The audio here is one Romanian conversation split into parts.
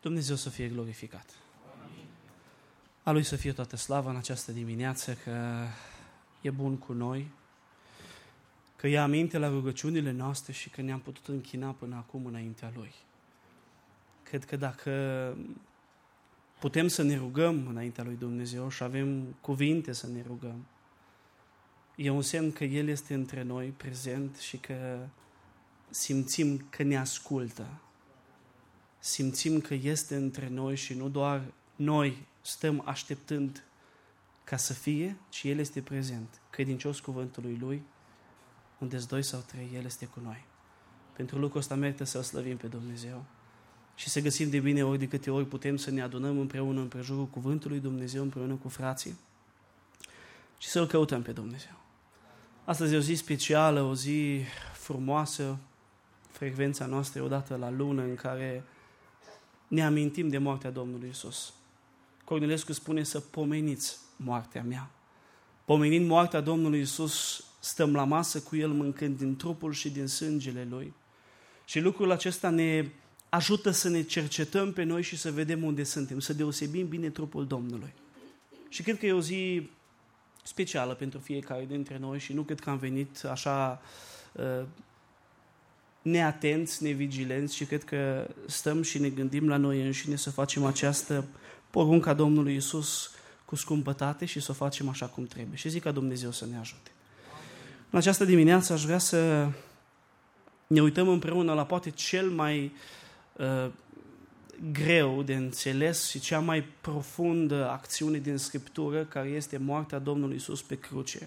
Dumnezeu să fie glorificat. A Lui să fie toată slava în această dimineață, că e bun cu noi, că ia aminte la rugăciunile noastre și că ne-am putut închina până acum înaintea Lui. Cred că dacă putem să ne rugăm înaintea Lui Dumnezeu și avem cuvinte să ne rugăm, e un semn că El este între noi prezent și că simțim că ne ascultă. Simțim că este între noi și nu doar noi stăm așteptând ca să fie, ci El este prezent. Credincios cuvântului Lui, unde-s 2 sau 3, El este cu noi. Pentru lucrul ăsta merită să-L slăvim pe Dumnezeu și să găsim de bine ori de câte ori putem să ne adunăm împreună în prejurul cuvântului Dumnezeu, împreună cu frații și să-L căutăm pe Dumnezeu. Astăzi e o zi specială, o zi frumoasă, frecvența noastră e odată la lună în care ne amintim de moartea Domnului Iisus. Cornilescu spune să pomeniți moartea mea. Pomenind moartea Domnului Iisus, stăm la masă cu El mâncând din trupul și din sângele Lui. Și lucrul acesta ne ajută să ne cercetăm pe noi și să vedem unde suntem, să deosebim bine trupul Domnului. Și cred că e o zi specială pentru fiecare dintre noi și nu cred că am venit așa neatenți, nevigilenți, și cred că stăm și ne gândim la noi înșine să facem această poruncă a Domnului Iisus cu scumpătate și să o facem așa cum trebuie. Și zic ca Dumnezeu să ne ajute. În această dimineață aș vrea să ne uităm împreună la poate cel mai greu de înțeles și cea mai profundă acțiune din Scriptură, care este moartea Domnului Iisus pe cruce.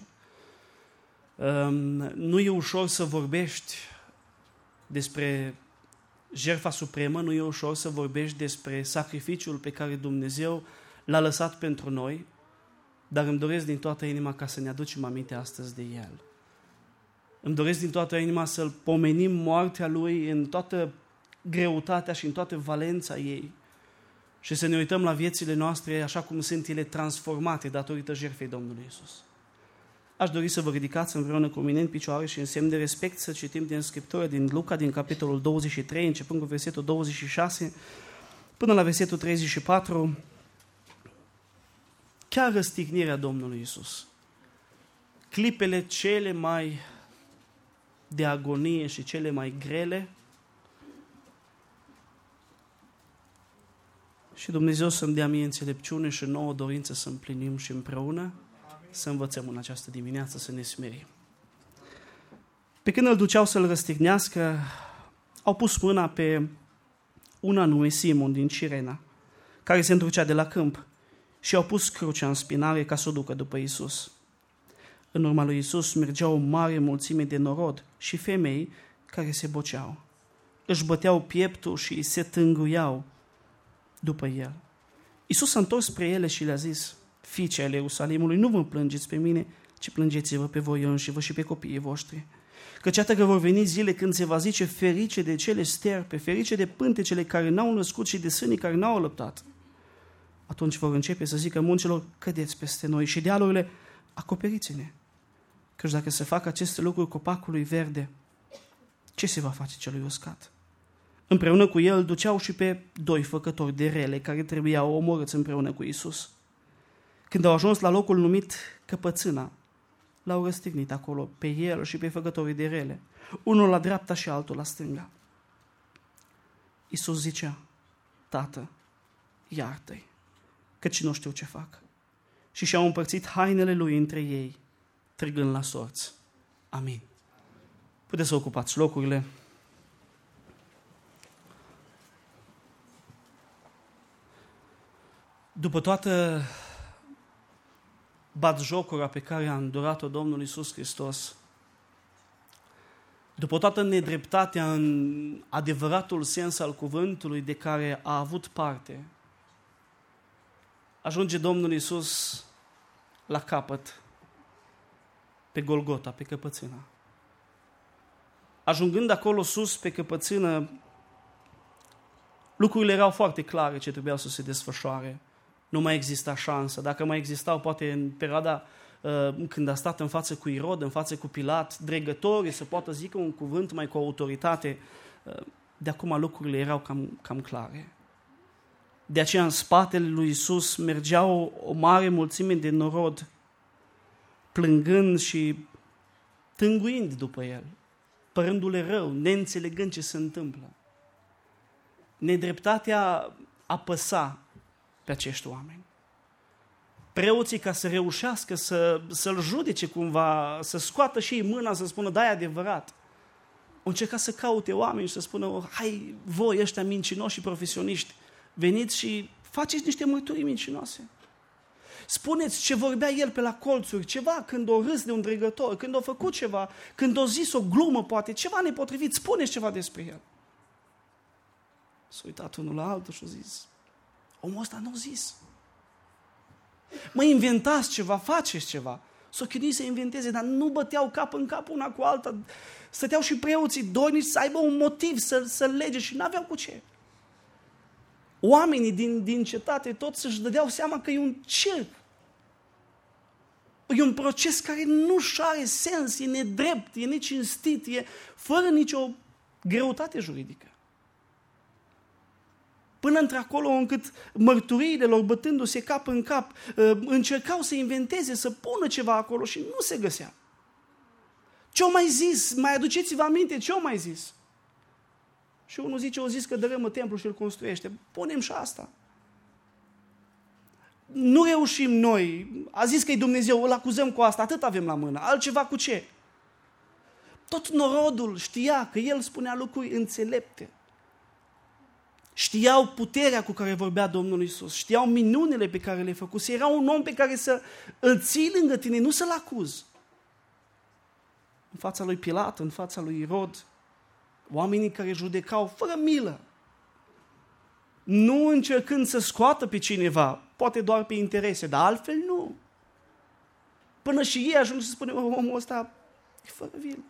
Nu e ușor să vorbești despre jertfa supremă, nu e ușor să vorbești despre sacrificiul pe care Dumnezeu l-a lăsat pentru noi, dar îmi doresc din toată inima ca să ne aducem aminte astăzi de El. Îmi doresc din toată inima să-L pomenim moartea Lui în toată greutatea și în toată valența ei și să ne uităm la viețile noastre așa cum sunt ele transformate datorită jertfei Domnului Iisus. Aș dori să vă ridicați împreună cu mine în picioare și în semn de respect să citim din Scriptură, din Luca, din capitolul 23, începând cu versetul 26, până la versetul 34, chiar răstignirea Domnului Iisus. Clipele cele mai de agonie și cele mai grele. Și Dumnezeu să-mi dea mie înțelepciune și nouă dorință să împlinim și împreună să învățăm în această dimineață, să ne smerim. Pe când îl duceau să-l răstignească, au pus mâna pe un anume Simon din Cirena, care se întorcea de la câmp, și au pus crucea în spinare ca să o ducă după Iisus. În urma lui Iisus mergeau o mare mulțime de norod și femei care se boceau. Își băteau pieptul și se tânguiau după el. Iisus s-a întors spre ele și le-a zis: fiice ale Ierusalimului, nu vă plângeți pe mine, ci plângeți-vă pe voi înșivă și pe copiii voștri. Căci iată că vor veni zile când se va zice ferice de cele sterpe, ferice de pântecele care n-au născut și de sânii care n-au alăptat. Atunci vor începe să zică munților: cădeți peste noi, și dealurile: acoperiți-ne. Căci dacă se fac aceste lucruri copacului verde, ce se va face celui uscat? Împreună cu el duceau și pe 2 făcători de rele care trebuiau omorâți împreună cu Iisus. Când au ajuns la locul numit Căpățâna, l-au răstignit acolo pe el și pe făcătorii de rele, unul la dreapta și altul la stânga. Iisus zicea: Tată, iartă-i, căci nu știu ce fac. Și și-au împărțit hainele lui între ei, trăgând la sorți. Amin. Puteți să ocupați locurile. După toată batjocura pe care a îndurat-o Domnul Iisus Hristos, după toată nedreptatea în adevăratul sens al cuvântului de care a avut parte, ajunge Domnul Iisus la capăt, pe Golgota, pe Căpățâna. Ajungând acolo sus pe Căpățână, lucrurile erau foarte clare ce trebuiau să se desfășoare. Nu mai exista șansă. Dacă mai existau, poate în perioada când a stat în față cu Irod, în față cu Pilat, dregătorii să poată zică un cuvânt mai cu autoritate, de acum lucrurile erau cam clare. De aceea în spatele lui Iisus mergeau o mare mulțime de norod, plângând și tânguind după el, părându-le rău, neînțelegând ce se întâmplă. Nedreptatea apăsa pe acești oameni. Preoții, ca să reușească să-l judece cumva, să scoată și ei mâna, să spună, da, e adevărat. Au încercat să caute oameni și să spună, hai, voi ăștia mincinoși și profesioniști, veniți și faceți niște mărturii mincinoase. Spuneți ce vorbea el pe la colțuri, ceva când o râs de un dregător, când o făcut ceva, când o zis o glumă, poate, ceva nepotrivit, spuneți ceva despre el. S-a uitat unul la altul și a zis, omul ăsta nu a zis. Mă, inventați ceva, faceți ceva. S-o chinuit să inventeze, dar nu băteau cap în cap una cu alta. Stăteau și preoții dornici să aibă un motiv să lege și n-aveau cu ce. Oamenii din cetate toți își dădeau seama că e un circ. E un proces care nu-și are sens, e nedrept, e necinstit, e fără nicio greutate juridică. Până într-acolo încât mărturiile lor, bătându-se cap în cap, încercau să inventeze, să pună ceva acolo și nu se găsea. Ce-o mai zis? Mai aduceți-vă aminte ce-o mai zis? Și unul zice, o zis că dărâmă templul și îl construiește. Punem și asta. Nu reușim noi. A zis că e Dumnezeu, îl acuzăm cu asta, atât avem la mână. Altceva cu ce? Tot norodul știa că el spunea lucruri înțelepte. Știau puterea cu care vorbea Domnul Iisus, știau minunile pe care le făcuse. Era un om pe care să îl ții lângă tine, nu să-l acuzi. În fața lui Pilat, în fața lui Irod, oamenii care judecau fără milă, nu încercând să scoată pe cineva, poate doar pe interese, dar altfel nu. Până și ei ajung să spune, omul ăsta e fără vină.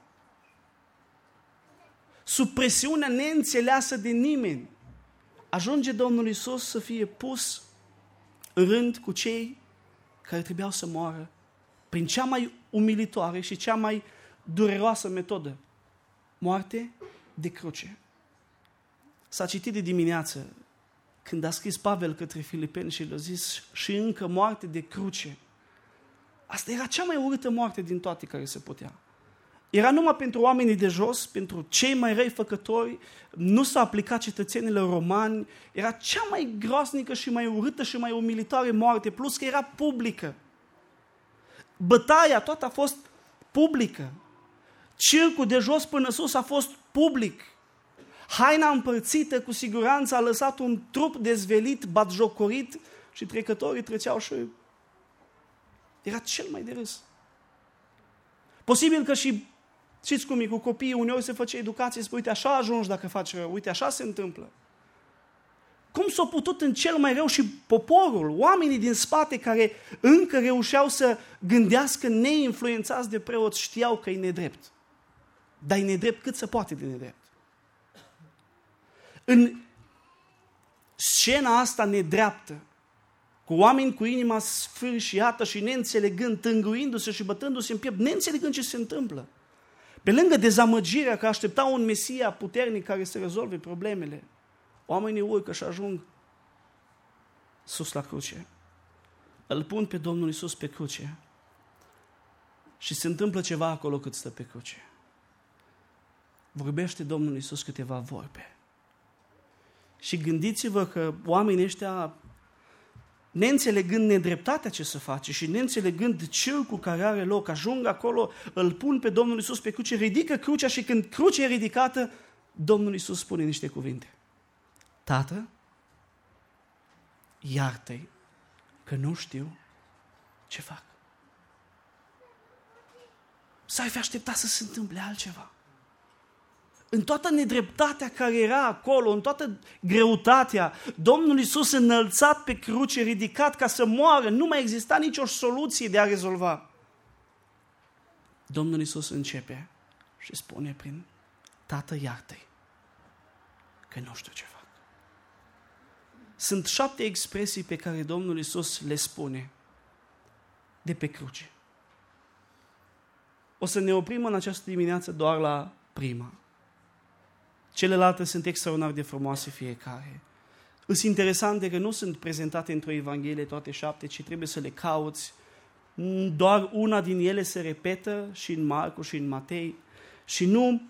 Sub presiunea neînțeleasă de nimeni, ajunge Domnul Iisus să fie pus în rând cu cei care trebuiau să moară prin cea mai umilitoare și cea mai dureroasă metodă. Moarte de cruce. S-a citit de dimineață când a scris Pavel către Filipeni și le-a zis și încă moarte de cruce. Asta era cea mai urâtă moarte din toate care se putea. Era numai pentru oamenii de jos, pentru cei mai răi făcători, nu s-a aplicat cetățenilor romani, era cea mai groaznică și mai urâtă și mai umilitoare moarte, plus că era publică. Bătaia toată a fost publică. Circul de jos până sus a fost public. Haina împărțită cu siguranță a lăsat un trup dezvelit, batjocorit și trecătorii treceau și era cel mai de râs. Posibil că și, știți cum e, cu copiii uneori se face educație, spune, uite, așa ajungi dacă faci rău, uite, așa se întâmplă. Cum s-a putut în cel mai rău și poporul, oamenii din spate care încă reușeau să gândească neinfluențați de preoți, știau că e nedrept. Dar e nedrept cât se poate de nedrept. În scena asta nedreaptă, cu oameni cu inima sfârșiată și neînțelegând, tânguindu-se și bătându-se în piept, neînțelegând ce se întâmplă. Pe lângă dezamăgirea că așteptau un Mesia puternic care să rezolve problemele, oamenii urcă și ajung sus la cruce. Îl pun pe Domnul Iisus pe cruce și se întâmplă ceva acolo cât stă pe cruce. Vorbește Domnul Iisus câteva vorbe. Și gândiți-vă că oamenii ăștia, neînțelegând nedreptatea ce se face și neînțelegând circul care are loc, ajung acolo, îl pun pe Domnul Iisus pe cruce, ridică crucea și când crucea e ridicată, Domnul Iisus spune niște cuvinte. Tată, iartă-i că nu știu ce fac. S-ar fi așteptat să se întâmple altceva. În toată nedreptatea care era acolo, în toată greutatea, Domnul Iisus înălțat pe cruce, ridicat ca să moară, nu mai exista nicio soluție de a rezolva. Domnul Iisus începe și spune prin Tată, iartă-i că nu știu ce fac. Sunt 7 expresii pe care Domnul Iisus le spune de pe cruce. O să ne oprim în această dimineață doar la prima. Celelalte sunt extraordinar de frumoase fiecare. Îs interesante că nu sunt prezentate într-o Evanghelie toate 7, ci trebuie să le cauți. Doar una din ele se repetă și în Marcu și în Matei și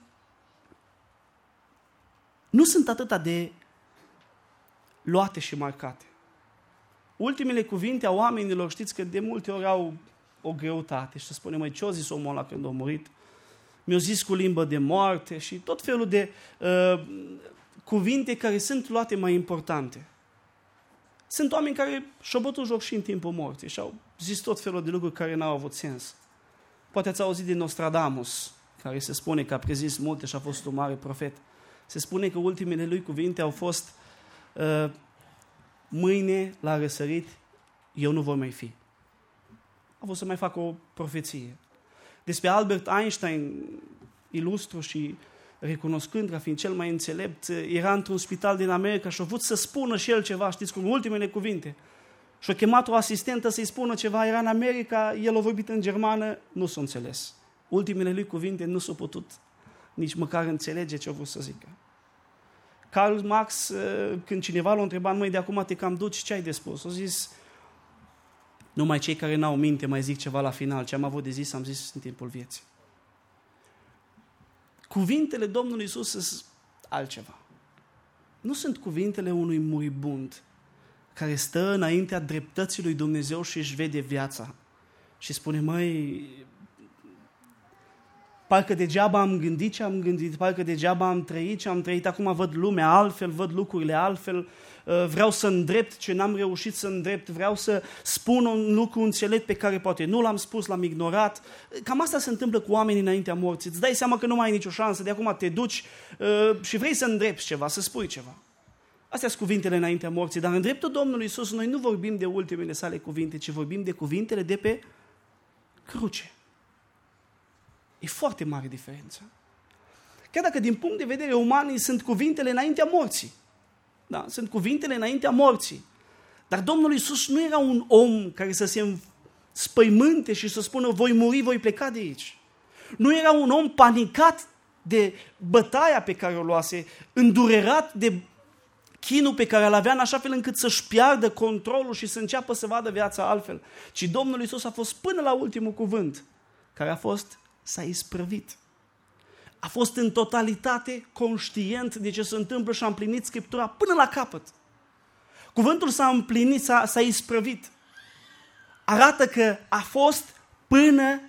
nu sunt atât de luate și marcate. Ultimele cuvinte a oamenilor, știți că de multe ori au o greutate și se spune, măi, ce-o zis omul ăla când a murit? Mi-o zis cu limbă de moarte și tot felul de cuvinte care sunt luate mai importante. Sunt oameni care și-au bătut joc și în timpul morții și au zis tot felul de lucruri care n-au avut sens. Poate ați auzit de Nostradamus, care se spune că a prezis multe și a fost un mare profet. Se spune că ultimele lui cuvinte au fost mâine la răsărit eu nu voi mai fi. A vrut să mai facă o profeție. Despre Albert Einstein, ilustru și recunoscând ca fiind cel mai înțelept, era într-un spital din America și a vrut să spună și el ceva, știți, cu ultimele cuvinte. Și a chemat o asistentă să-i spună ceva, era în America, el a vorbit în germană, nu s-a înțeles. Ultimele lui cuvinte nu s-au putut nici măcar înțelege ce a vrut să zică. Karl Marx, când cineva l-a întrebat, măi, de acum te cam duci, ce ai de spus? A zis, numai cei care n-au minte mai zic ceva la final, ce am avut de zis, am zis în timpul vieții. Cuvintele Domnului Iisus sunt altceva. Nu sunt cuvintele unui muribund care stă înaintea dreptății lui Dumnezeu și își vede viața și spune, măi, parcă degeaba am gândit ce am gândit, parcă degeaba am trăit ce am trăit, acum văd lumea altfel, văd lucrurile altfel, vreau să îndrept ce n-am reușit să îndrept, vreau să spun un lucru înțelept pe care poate nu l-am spus, l-am ignorat. Cam asta se întâmplă cu oamenii înaintea morții. Îți dai seama că nu mai ai nicio șansă, de acum te duci și vrei să îndrepți ceva, să spui ceva. Astea sunt cuvintele înaintea morții, dar în dreptul Domnului Iisus noi nu vorbim de ultimele sale cuvinte, ci vorbim de cuvintele de pe cruce. E foarte mare diferență. Chiar dacă din punct de vedere uman sunt cuvintele înaintea morții. Da, sunt cuvintele înaintea morții. Dar Domnul Iisus nu era un om care să se spăimânte și să spună voi muri, voi pleca de aici. Nu era un om panicat de bătaia pe care o luase, îndurerat de chinul pe care îl avea în așa fel încât să-și piardă controlul și să înceapă să vadă viața altfel. Ci Domnul Iisus a fost până la ultimul cuvânt, care a fost s-a isprăvit. A fost în totalitate conștient de ce se întâmplă și a împlinit Scriptura până la capăt. Cuvântul s-a împlinit, s-a isprăvit. Arată că a fost până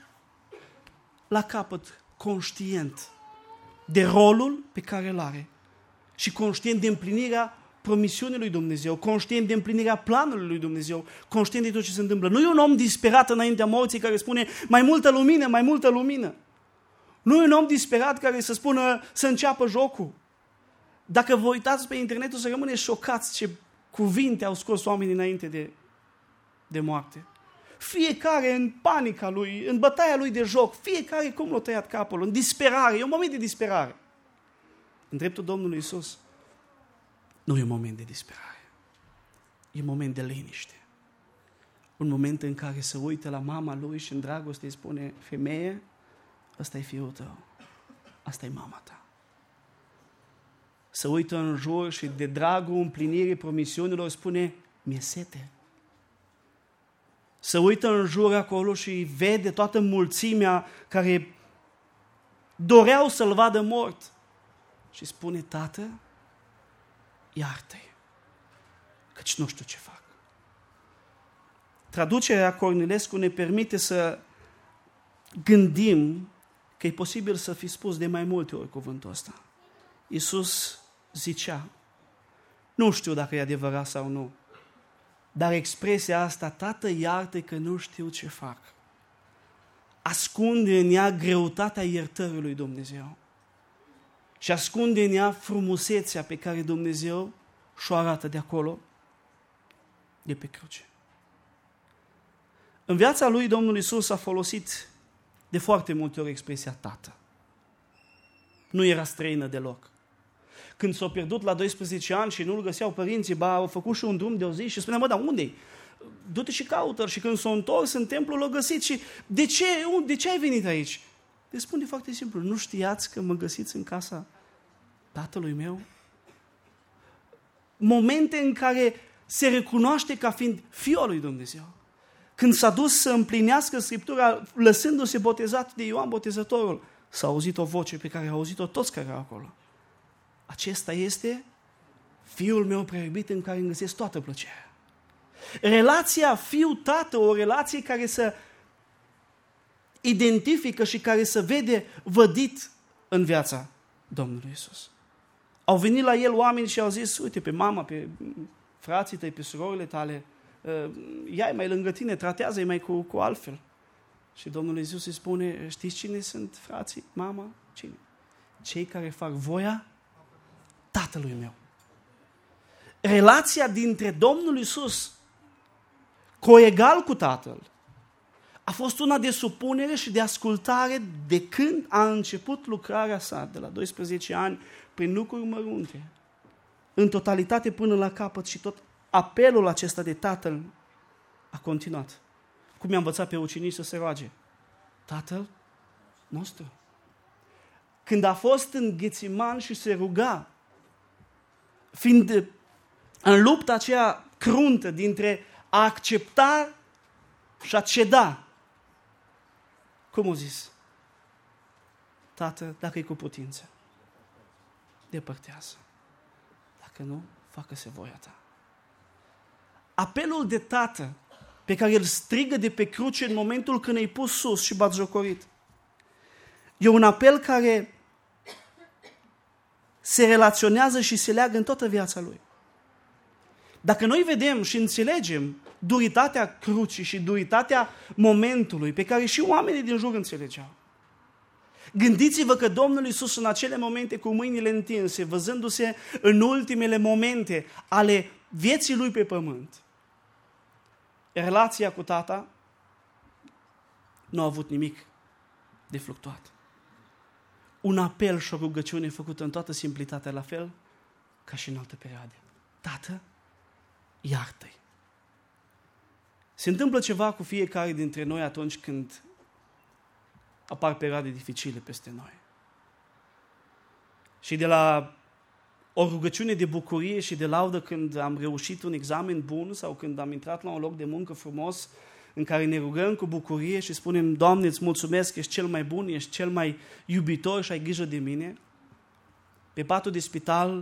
la capăt conștient de rolul pe care îl are și conștient de împlinirea promisiunii lui Dumnezeu, conștient de împlinirea planului lui Dumnezeu, conștient de tot ce se întâmplă. Nu e un om disperat înaintea morții care spune mai multă lumină, mai multă lumină. Nu e un om disperat care să spună să înceapă jocul. Dacă vă uitați pe internet, o să rămâneți șocați ce cuvinte au scos oamenii înainte de moarte. Fiecare în panica lui, în bătaia lui de joc, fiecare cum l-a tăiat capul, în disperare, e un moment de disperare. În dreptul Domnului Iisus, nu e un moment de disperare, e un moment de liniște. Un moment în care se uită la mama lui și în dragoste îi spune, femeie, ăsta e fiul tău, asta e mama ta. Se uită în jur și de dragul împlinirii promisiunilor spune, mi-e sete. Se uită în jur acolo și vede toată mulțimea care doreau să-l vadă mort. Și spune, Tată, iartă-i, căci nu știu ce fac. Traducerea Cornilescu ne permite să gândim că e posibil să fi spus de mai multe ori cuvântul ăsta. Iisus zicea, nu știu dacă e adevărat sau nu, dar expresia asta, Tată, iartă-i că nu știu ce fac, ascunde în ea greutatea iertării lui Dumnezeu și ascunde în ea frumusețea pe care Dumnezeu și-o arată de acolo, de pe cruce. În viața lui, Domnul Iisus a folosit de foarte multe ori expresia Tată. Nu era străină deloc. Când s-a pierdut la 12 ani și nu-l găseau părinții, au făcut și un drum de o zi și spunea, dar unde-i? Du-te și caută-l. Și când s-a întors în templu, l-a găsit și de ce ai venit aici? Deci spune foarte simplu, nu știați că mă găsiți în casa tatălui meu? momente în care se recunoaște ca fiind Fiul lui Dumnezeu. Când s-a dus să împlinească Scriptura, lăsându-se botezat de Ioan Botezătorul, s-a auzit o voce pe care au auzit-o toți care erau acolo. Acesta este Fiul meu prea iubit în care îmi găsesc toată plăcerea. Relația fiu-tată, o relație care să identifică și care să vede vădit în viața Domnului Iisus. Au venit la el oameni și au zis, uite, pe mama, pe frații tăi, pe surorile tale, ia-i mai lângă tine, tratează-i mai cu altfel. Și Domnul Iisus îi spune, știți cine sunt frații, mama? Cine? Cei care fac voia Tatălui meu. Relația dintre Domnul Iisus coegal cu Tatăl a fost una de supunere și de ascultare de când a început lucrarea sa, de la 12 ani, prin lucruri mărunte, în totalitate până la capăt, și tot apelul acesta de Tatăl a continuat. Cum i-a învățat pe ucenici să se roage? Tatăl nostru. Când a fost în Ghețiman și se ruga, fiind în lupta aceea cruntă dintre a accepta și a ceda, cum a zis? Tată, dacă e cu putință, depărtează. Dacă nu, facă-se voia ta. Apelul de tată pe care îl strigă de pe cruce în momentul când e pus sus și batjocorit, e un apel care se relaționează și se leagă în toată viața lui. Dacă noi vedem și înțelegem duritatea crucii și duritatea momentului pe care și oamenii din jur înțelegeau, gândiți-vă că Domnul Iisus în acele momente cu mâinile întinse, văzându-se în ultimele momente ale vieții lui pe pământ, relația cu tata nu a avut nimic de fluctuat. Un apel și o rugăciune făcută în toată simplitatea, la fel ca și în alte perioade. Tată, iartă-i. Se întâmplă ceva cu fiecare dintre noi atunci când apar perioade dificile peste noi. Și de la o rugăciune de bucurie și de laudă când am reușit un examen bun sau când am intrat la un loc de muncă frumos în care ne rugăm cu bucurie și spunem, Doamne, îți mulțumesc, ești cel mai bun, ești cel mai iubitor și ai grijă de mine. Pe patul de spital,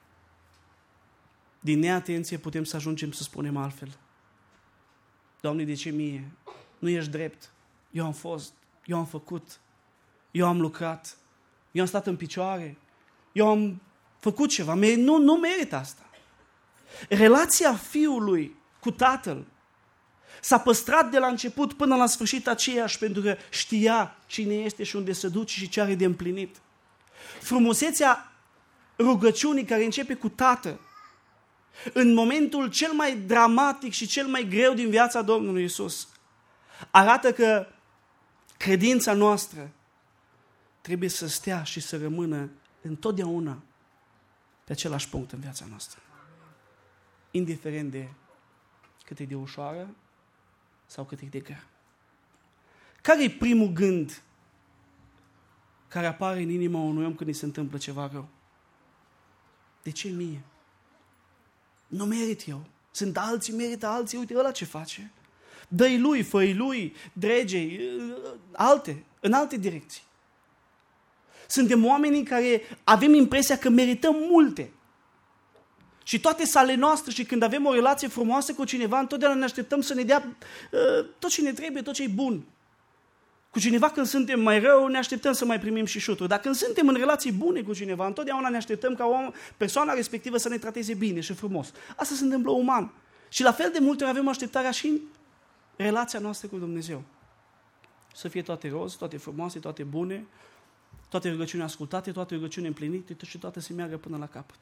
din neatenție, putem să ajungem să spunem altfel. Doamne, de ce mie? Nu ești drept. Eu am fost, eu am făcut, eu am lucrat, eu am stat în picioare, eu am făcut ceva. Nu merit asta. Relația fiului cu tatăl s-a păstrat de la început până la sfârșit aceeași, pentru că știa cine este și unde se duce și ce are de împlinit. Frumusețea rugăciunii care începe cu tată, în momentul cel mai dramatic și cel mai greu din viața Domnului Iisus, arată că credința noastră trebuie să stea și să rămână întotdeauna pe același punct în viața noastră. Indiferent de cât e de ușoară sau cât e de grea. Care e primul gând care apare în inima unui om când îi se întâmplă ceva rău? De ce mie? Nu merit eu. Sunt alții, merită alții, uite ăla ce face. Dă-i lui, fă-i lui, drege-i, în alte direcții. Suntem oamenii care avem impresia că merităm multe. Și toate sale noastre, și când avem o relație frumoasă cu cineva, întotdeauna ne așteptăm să ne dea tot ce ne trebuie, tot ce e bun. Cu cineva când suntem mai rău, ne așteptăm să mai primim și șuturi. Dar când suntem în relații bune cu cineva, întotdeauna ne așteptăm ca persoana respectivă să ne trateze bine și frumos. Asta se întâmplă uman. Și la fel de multe ori avem așteptarea și în relația noastră cu Dumnezeu. Să fie toate roz, toate frumoase, toate bune, toate rugăciuni ascultate, toate rugăciuni împlinite și toate să meargă până la capăt.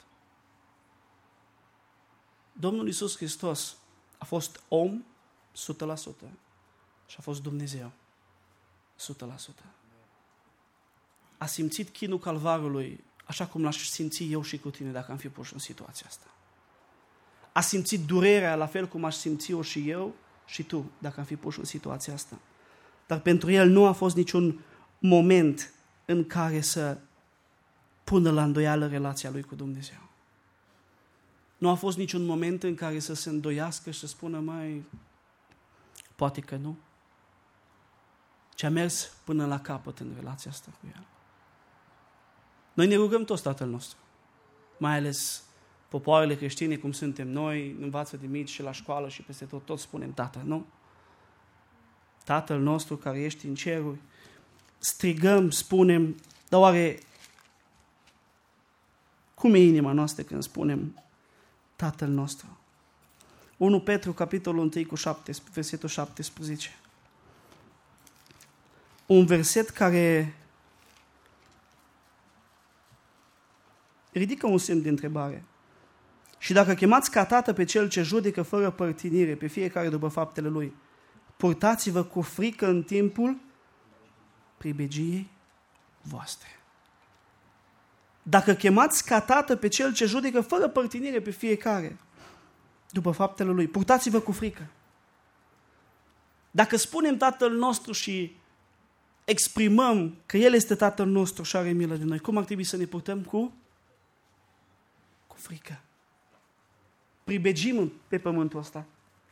Domnul Iisus Hristos a fost om 100% și a fost Dumnezeu 100%. A simțit chinul calvarului așa cum l-aș simți eu și cu tine dacă am fi puși în situația asta. A simțit durerea la fel cum aș simți-o și eu și tu dacă am fi puși în situația asta. Dar pentru el nu a fost niciun moment în care să pună la îndoială relația lui cu Dumnezeu. Nu a fost niciun moment în care să se îndoiască și să spună, mai, poate că nu. Ci a mers până la capăt în relația asta cu El. Noi ne rugăm toți Tatăl nostru. Mai ales popoarele creștine, cum suntem noi, învață de mici și la școală și peste tot, toți spunem Tată, nu? Tatăl nostru care ești în ceruri, strigăm, spunem, dar oare cum e inima noastră când spunem Tatăl nostru? 1 Petru, capitolul 1, cu versetul 17. Un verset care ridică un semn de întrebare. Și dacă chemați ca tată pe cel ce judecă fără părtinire, pe fiecare după faptele lui, purtați-vă cu frică în timpul pribegiei voastre. Dacă chemați ca tată pe cel ce judecă fără părtinire pe fiecare după faptele lui, purtați-vă cu frică. Dacă spunem Tatăl nostru și exprimăm că El este Tatăl nostru și are milă de noi, cum ar trebui să ne purtăm cu frică? Pribegim pe pământul ăsta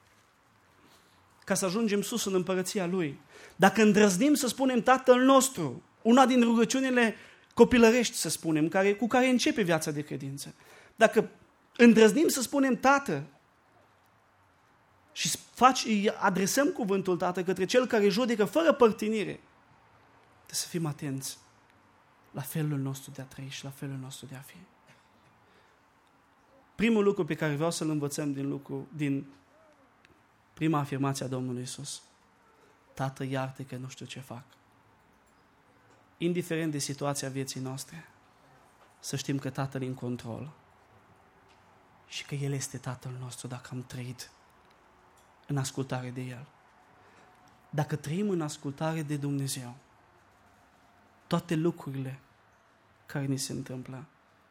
ca să ajungem sus în împărăția Lui. Dacă îndrăznim să spunem Tatăl nostru, una din rugăciunile copilărești, să spunem, cu care începe viața de credință. Dacă îndrăznim să spunem Tată și adresăm cuvântul Tată către Cel care judecă fără părtinire, trebuie să fim atenți la felul nostru de a trăi și la felul nostru de a fi. Primul lucru pe care vreau să-l învățăm din prima afirmație a Domnului Iisus: Tată, iartă că nu știu ce fac. Indiferent de situația vieții noastre, să știm că Tatăl e în control și că El este Tatăl nostru dacă am trăit în ascultare de El. Dacă trăim în ascultare de Dumnezeu, toate lucrurile care ni se întâmplă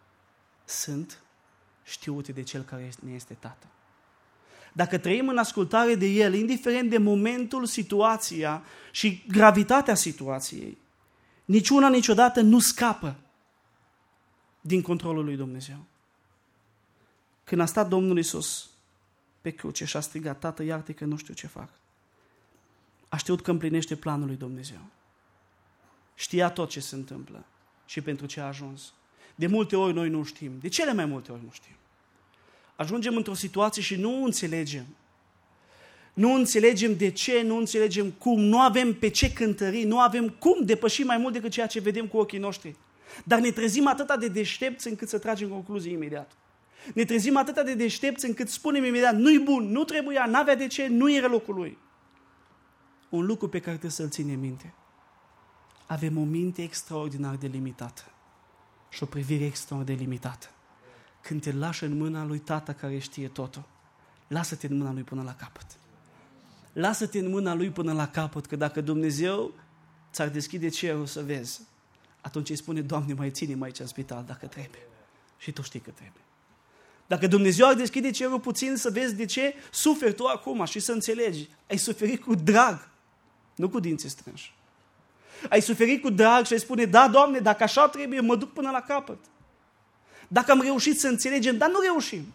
sunt știute de Cel care ne este Tată. Dacă trăim în ascultare de El, indiferent de momentul, situația și gravitatea situației, niciuna niciodată nu scapă din controlul lui Dumnezeu. Când a stat Domnul Iisus pe cruce și a strigat: Tată, iartă că nu știu ce fac, a știut că împlinește planul lui Dumnezeu. Știa tot ce se întâmplă și pentru ce a ajuns. De multe ori noi nu știm. De cele mai multe ori nu știm. Ajungem într-o situație și nu înțelegem. Nu înțelegem de ce, nu înțelegem cum, nu avem pe ce cântări, nu avem cum depăși mai mult decât ceea ce vedem cu ochii noștri. Dar ne trezim atât de deștepți încât să tragem concluzii imediat. Ne trezim atât de deștepți încât spunem imediat: nu-i bun, nu trebuia, n-avea de ce, nu era locul lui. Un lucru pe care trebuie să-l ținem minte: avem o minte extraordinar de limitată și o privire extraordinar de limitată. Când te lași în mâna lui Tată care știe totul, lasă-te în mâna lui până la capăt. Lasă-te în mâna lui până la capăt, că dacă Dumnezeu ți-ar deschide cerul să vezi, atunci îi spune: Doamne, mai ține-mă aici în spital dacă trebuie. Și tu știi că trebuie. Dacă Dumnezeu ar deschide cerul puțin să vezi de ce suferi tu acum și să înțelegi, ai suferit cu drag, nu cu dinții strânși. Ai suferit cu drag și ai spune: da, Doamne, dacă așa trebuie, mă duc până la capăt. Dacă am reușit să înțelegem, dar nu reușim.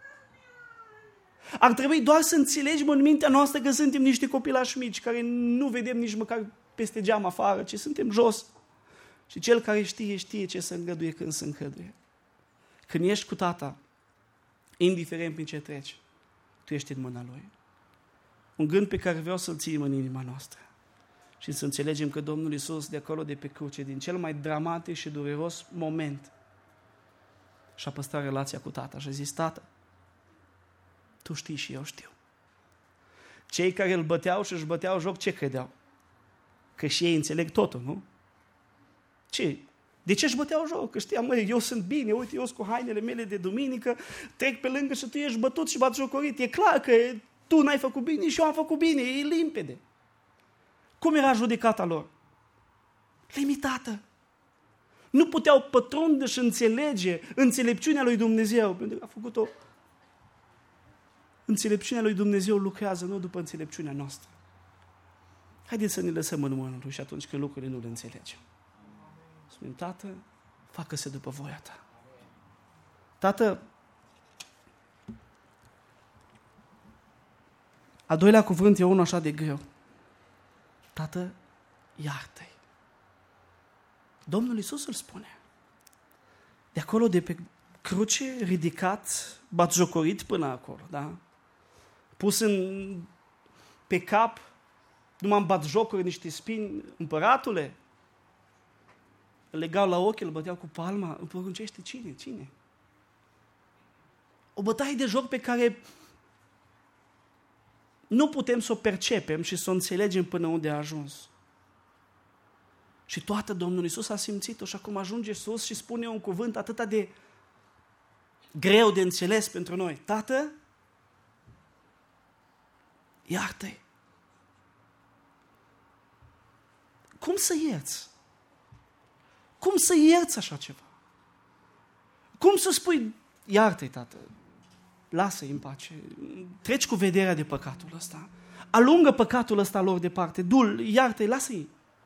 Ar trebui doar să înțelegem în mintea noastră că suntem niște copilași mici, care nu vedem nici măcar peste geam afară, ci suntem jos. Și Cel care știe, știe ce să îngăduie când se îngăduie. Când ești cu Tata, indiferent prin ce treci, tu ești în mâna Lui. Un gând pe care vreau să-l ținem în inima noastră. Și să înțelegem că Domnul Iisus, de acolo de pe cruce, din cel mai dramatic și dureros moment, și-a păstrat relația cu Tata și a zis: Tată, tu știi și eu știu. Cei care îl băteau și își băteau joc, ce credeau? Că și ei înțeleg totul, nu? Ce? De ce își băteau joc? Că știam: măi, eu sunt bine, uite, eu sunt cu hainele mele de duminică, trec pe lângă și tu ești bătut și batjocorit. E clar că tu n-ai făcut bine și eu am făcut bine, e limpede. Cum era judecata lor? Limitată. Nu puteau pătrunde și înțelege înțelepciunea lui Dumnezeu, pentru că a făcut-o. Înțelepciunea lui Dumnezeu lucrează nu după înțelepciunea noastră. Haideți să ne lăsăm în mâna Lui și atunci când lucrurile nu le înțelegem. Spunem: Tată, facă-se după voia Ta. Tată, Al doilea cuvânt e unul așa de greu. Tată, iartă-i. Domnul Iisus îl spune. De acolo, de pe cruce, ridicat, batjocorit până acolo, da? Pus pe cap, numai în batjocuri niște spini, împăratule, îl legau la ochi, îl băteau cu palma, îmi poruncește cine? O bătaie de joc pe care nu putem să o percepem și să o înțelegem până unde a ajuns. Și toată Domnul Iisus a simțit-o și acum ajunge sus și spune un cuvânt atât de greu de înțeles pentru noi. Tată, iartă-i. Cum să ierți? Cum să ierți așa ceva? Cum să spui, iartă-i, tată, lasă-i în pace, treci cu vederea de păcatul ăsta, alungă păcatul ăsta lor departe, du-l, iartă-i, lasă-i.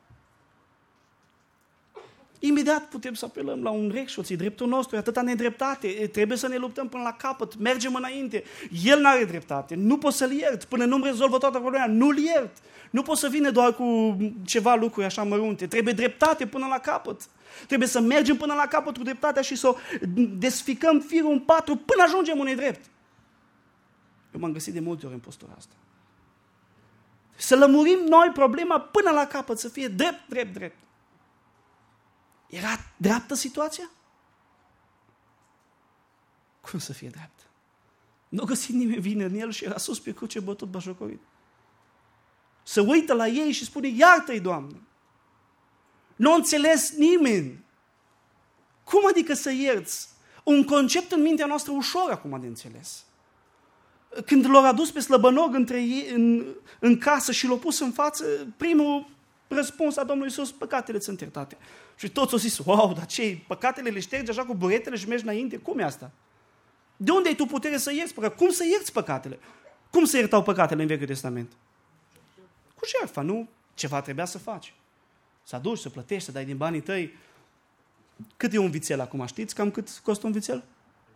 Imediat putem să apelăm la un rec și oții, dreptul nostru, e atâta nedreptate, trebuie să ne luptăm până la capăt, mergem înainte. El n-are dreptate, nu pot să-l iert, până nu-mi rezolvă toată problema, nu-l iert. Nu pot să vină doar cu ceva lucruri așa mărunte, trebuie dreptate până la capăt. Trebuie să mergem până la capăt cu dreptatea și să o desficăm firul în patru până ajungem unui drept. Eu m-am găsit de multe ori în postura asta. Să lămurim noi problema până la capăt, să fie drept. Era dreaptă situația? Cum să fie dreaptă? Nu a găsit nimeni vină în el și era sus pe cruce bătut bajocorit. Se uită la ei și spune, iartă-i, Doamne. Nu a înțeles nimeni. Cum adică să ierți? Un concept în mintea noastră ușor acum de înțeles. Când l-au adus pe slăbănog între ei, în casă și l-au pus în față, primul răspuns a Domnului Iisus, păcatele sunt iertate. Și toți au zis, wow, dar ce, păcatele le ștergi așa cu buretele și mergi înainte? Cum e asta? De unde ai tu putere să ierți păcatele? Cum să ierți păcatele? Cum se iertau păcatele în Vechiul Testament? Cu jertfa, nu? Ceva trebuia să faci. Să aduci, să plătești, să dai din banii tăi. Cât e un vițel acum, știți? Cam cât costă un vițel?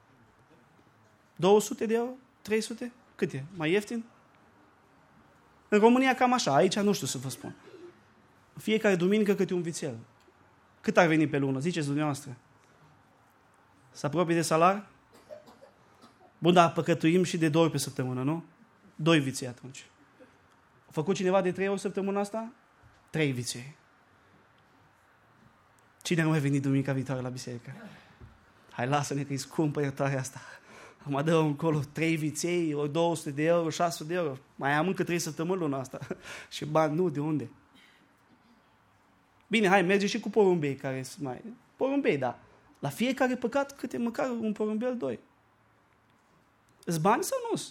200 de euro? 300? Cât e? Mai ieftin? În România cam așa, aici nu știu să vă spun. Fiecare duminică câte un vițel. Cât ar veni pe lună? Ziceți dumneavoastră. Să apropie de salar? Bun, dar păcătuim și de 2 ori pe săptămână, nu? 2 viței atunci. A făcut cineva de 3 ori săptămâna asta? 3 viței. Cine ar mai veni duminica viitoare la biserică? Hai, lasă-ne că e scumpă iertarea asta. Acum dă încolo 3 viței, o 200 de euro, 600 de euro. Mai am încă 3 săptămâni luna asta. Și bani, nu, de unde? Bine, hai, merge și cu porumbei care sunt mai... Porumbei, da. La fiecare păcat câte măcar un porumbel, 2. Îți bani sau nu-s?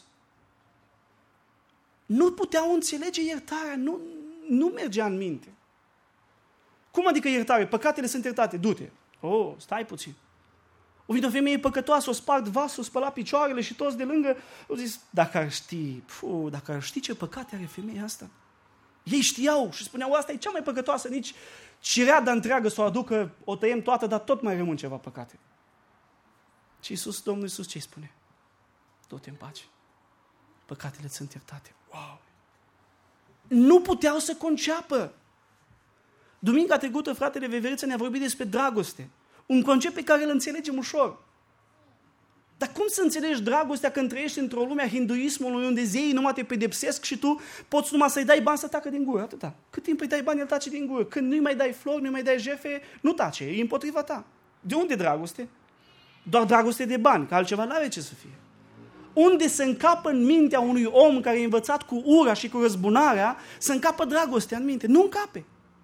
Nu puteau înțelege iertarea, nu mergea în minte. Cum adică iertare? Păcatele sunt iertate, du-te. Oh, stai puțin. O venit o femeie păcătoasă, o spart vasul, o spăla picioarele și toți de lângă au zis, dacă ar ști ce păcate are femeia asta. Ei știau și spuneau, asta e cea mai păcătoasă, nici cireada întreagă să o aducă, o tăiem toată, dar tot mai rămân ceva păcate. Și Domnul Iisus ce-i spune? Du-te în pace. Păcatele sunt iertate. Wow! Nu puteau să conceapă. Duminica trecută, fratele Veveriță ne-a vorbit despre dragoste. Un concept pe care îl înțelegem ușor. Dar cum să înțelegi dragostea când trăiești într-o lume a hinduismului unde zeii numai te pedepsesc și tu poți numai să-i dai bani să tacă din gură, atâta. Cât timp îi dai bani, el tace din gură. Când nu-i mai dai flori, nu-i mai dai jefe, nu tace, e împotriva ta. De unde dragoste? Doar dragoste de bani, că altceva n-are ce să fie. Unde se încapă în mintea unui om care e învățat cu ura și cu răzbunarea, se încapă dragostea în minte. Nu încape.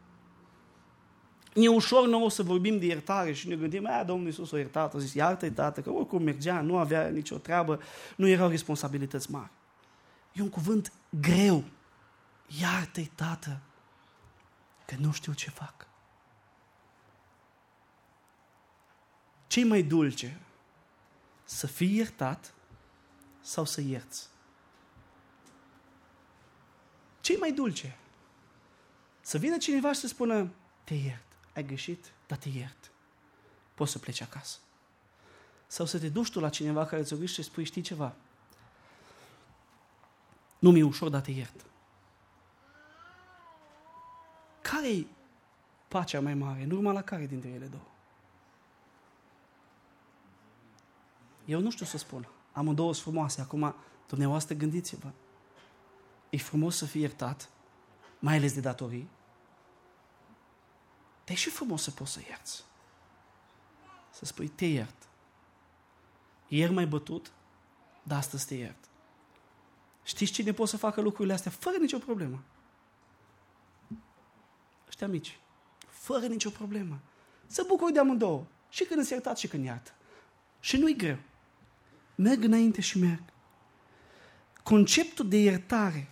E ușor nouă să vorbim de iertare și ne gândim, Domnul Iisus a iertat, a zis, iartă-i, tată, că oricum mergea, nu avea nicio treabă, nu erau responsabilități mari. E un cuvânt greu. Iartă-i, tată, că nu știu ce fac. Ce-i mai dulce? Să fii iertat sau să ierți? Ce-i mai dulce? Să vină cineva și să spună, te iert. Ai greșit, dar te iert. Poți să pleci acasă. Sau să te duci tu la cineva care ți-o greșește și spui, știi ceva? Nu mi-e ușor, dar te iert. Care-i pacea mai mare? În urma la care dintre ele două? Eu nu știu să spun. Amândouă sunt frumoase. Acum, dumneavoastră, gândiți-vă. E frumos să fii iertat, mai ales de datorii. Dar e și frumos să poți să ierți. Să spui, te iert. Ieri m-ai bătut, dar astăzi te iert. Știți cine poate să facă lucrurile astea fără nicio problemă? Ăștia mici. Fără nicio problemă. Să bucuri de amândouă. Și când îți iertat și când iartă. Și nu-i greu. Merg înainte și merg. Conceptul de iertare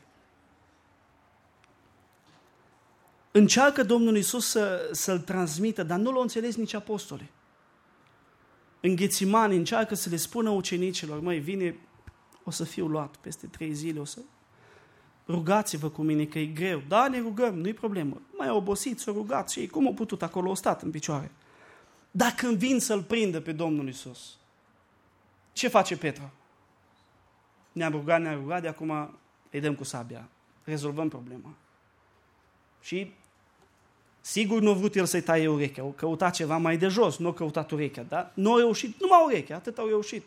încearcă Domnul Iisus să-l transmită, dar nu l-au înțeles nici apostolii. În Ghețimani încearcă să le spună ucenicilor, măi, vine, o să fiu luat peste 3 zile, o să rugați-vă cu mine că e greu. Da, ne rugăm, nu-i problemă. Mai obosit, s-a rugat și ei, cum au putut, acolo au stat în picioare. Dar când vin să-l prindă pe Domnul Iisus, ce face Petru? Ne-am rugat, de acum îi dăm cu sabia. Rezolvăm problema. Și sigur nu a vrut el să-i taie urechea, au căutat ceva mai de jos, nu a căutat urechea, da? Nu a reușit, numai urechea, atât au reușit.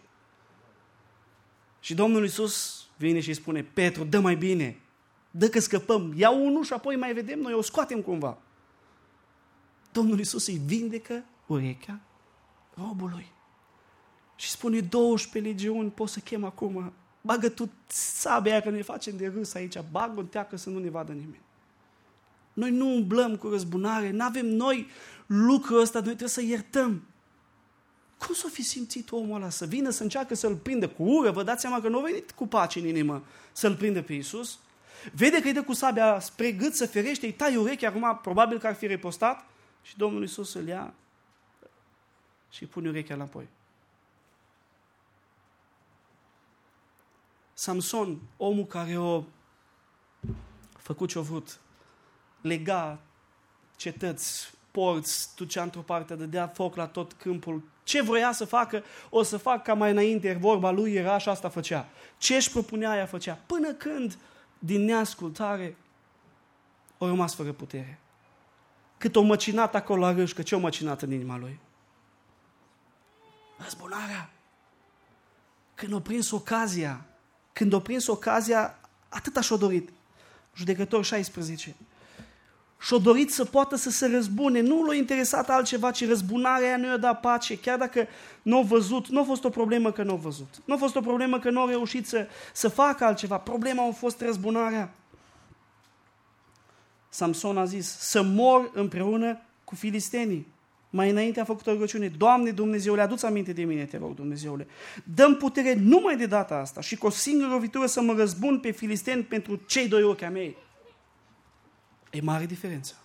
Și Domnul Iisus vine și îi spune, Petru, dă mai bine, dă că scăpăm, ia unul și apoi mai vedem, noi o scoatem cumva. Domnul Iisus îi vindecă urechea robului. Și spune, 12 legiuni poți să chem acum, bagă tu sabia aia că ne facem de râs aici, bagă în teacă să nu ne vadă nimeni. Noi nu umblăm cu răzbunare, nu avem noi lucrul ăsta, noi trebuie să iertăm. Cum s-o fi simțit omul ăla să vină să încearcă să-l prindă cu ură? Vă dați seama că nu a venit cu pace în inimă să-l prindă pe Iisus? Vede că îi dă cu sabia spre gât să ferește, îi tai urechea, acum probabil că ar fi repostat și Domnul Iisus îl ia și îi pune urechea înapoi. Samson, omul care a făcut ce-a vrut, lega cetăți, porți, ducea într-o parte, dădea foc la tot câmpul. Ce vroia să facă, o să fac ca mai înainte, vorba lui era și asta făcea. Ce își propunea, ea făcea. Până când, din neascultare, a rămas fără putere. Cât o măcinat acolo la râșcă, ce o măcinat în inima lui? Răzbunarea. Când a prins ocazia, atâta și-a dorit. Judecător 16. Și-a dorit să poată să se răzbune. Nu l-a interesat altceva, ci răzbunarea aia nu i-a dat pace. Chiar dacă nu a văzut, nu a fost o problemă că nu a văzut. Nu a fost o problemă că nu a reușit să facă altceva. Problema a fost răzbunarea. Samson a zis, să mor împreună cu filistenii. Mai înainte a făcut o rugăciune. Doamne Dumnezeule, adu-ți aminte de mine, te rog, Dumnezeule. Dă-mi putere numai de data asta și cu o singură lovitură să mă răzbun pe filisteni pentru cei 2 ochi ai mei. E mare diferență.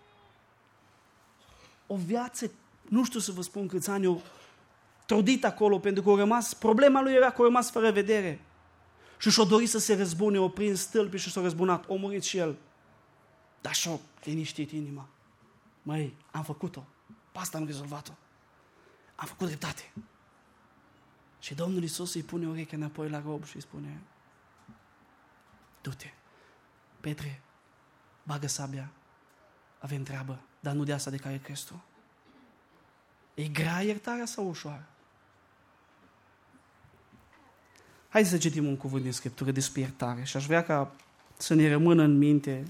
O viață, nu știu să vă spun câți ani au trudit acolo, pentru că problema lui era că a rămas fără vedere. Și și-a dorit să se răzbune, a prins stâlpi și s-a răzbunat. A murit și el. Dar și-a liniștit inima. Măi, am făcut-o. Pe asta am rezolvat-o. Am făcut dreptate. Și Domnul Iisus îi pune urechea înapoi la rob și îi spune, du-te, Petre, bagă sabia, avem treabă, dar nu de asta de care crezi tu. E grea iertarea sau ușoară? Hai să citim un cuvânt din Scriptură despre iertare și aș vrea ca să ne rămână în minte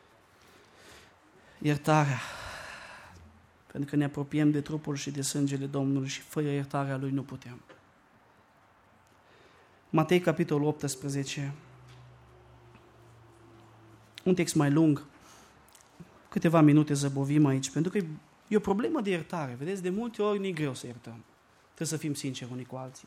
iertarea. Pentru că ne apropiem de trupul și de sângele Domnului și fără iertarea Lui nu putem. Matei, capitolul 18. Un text mai lung. Câteva minute zăbovim aici, pentru că e o problemă de iertare. Vedeți, de multe ori ne-e greu să iertăm. Trebuie să fim sinceri unii cu alții.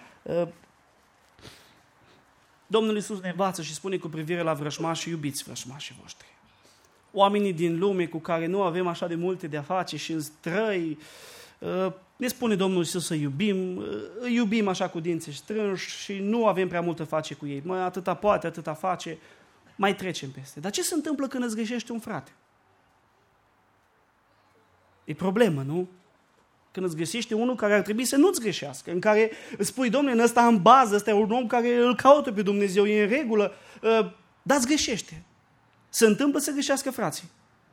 Domnul Iisus ne învață și spune cu privire la vrășmași, iubiți vrășmașii voștri. Oamenii din lume cu care nu avem așa de multe de a face și în străi, ne spune Domnul Iisus să iubim, îi iubim așa cu dinții strânși și nu avem prea multă face cu ei. Mă, atâta poate, atâta face, mai trecem peste. Dar ce se întâmplă când îți greșești un frate? E problemă, nu? Când îți găsește unul care ar trebui să nu-ți greșească, în care îți spui, Domnule, în ăsta în bază, ăsta e un om care îl caută pe Dumnezeu, e în regulă, dar îți greșește. Se întâmplă să greșească frații.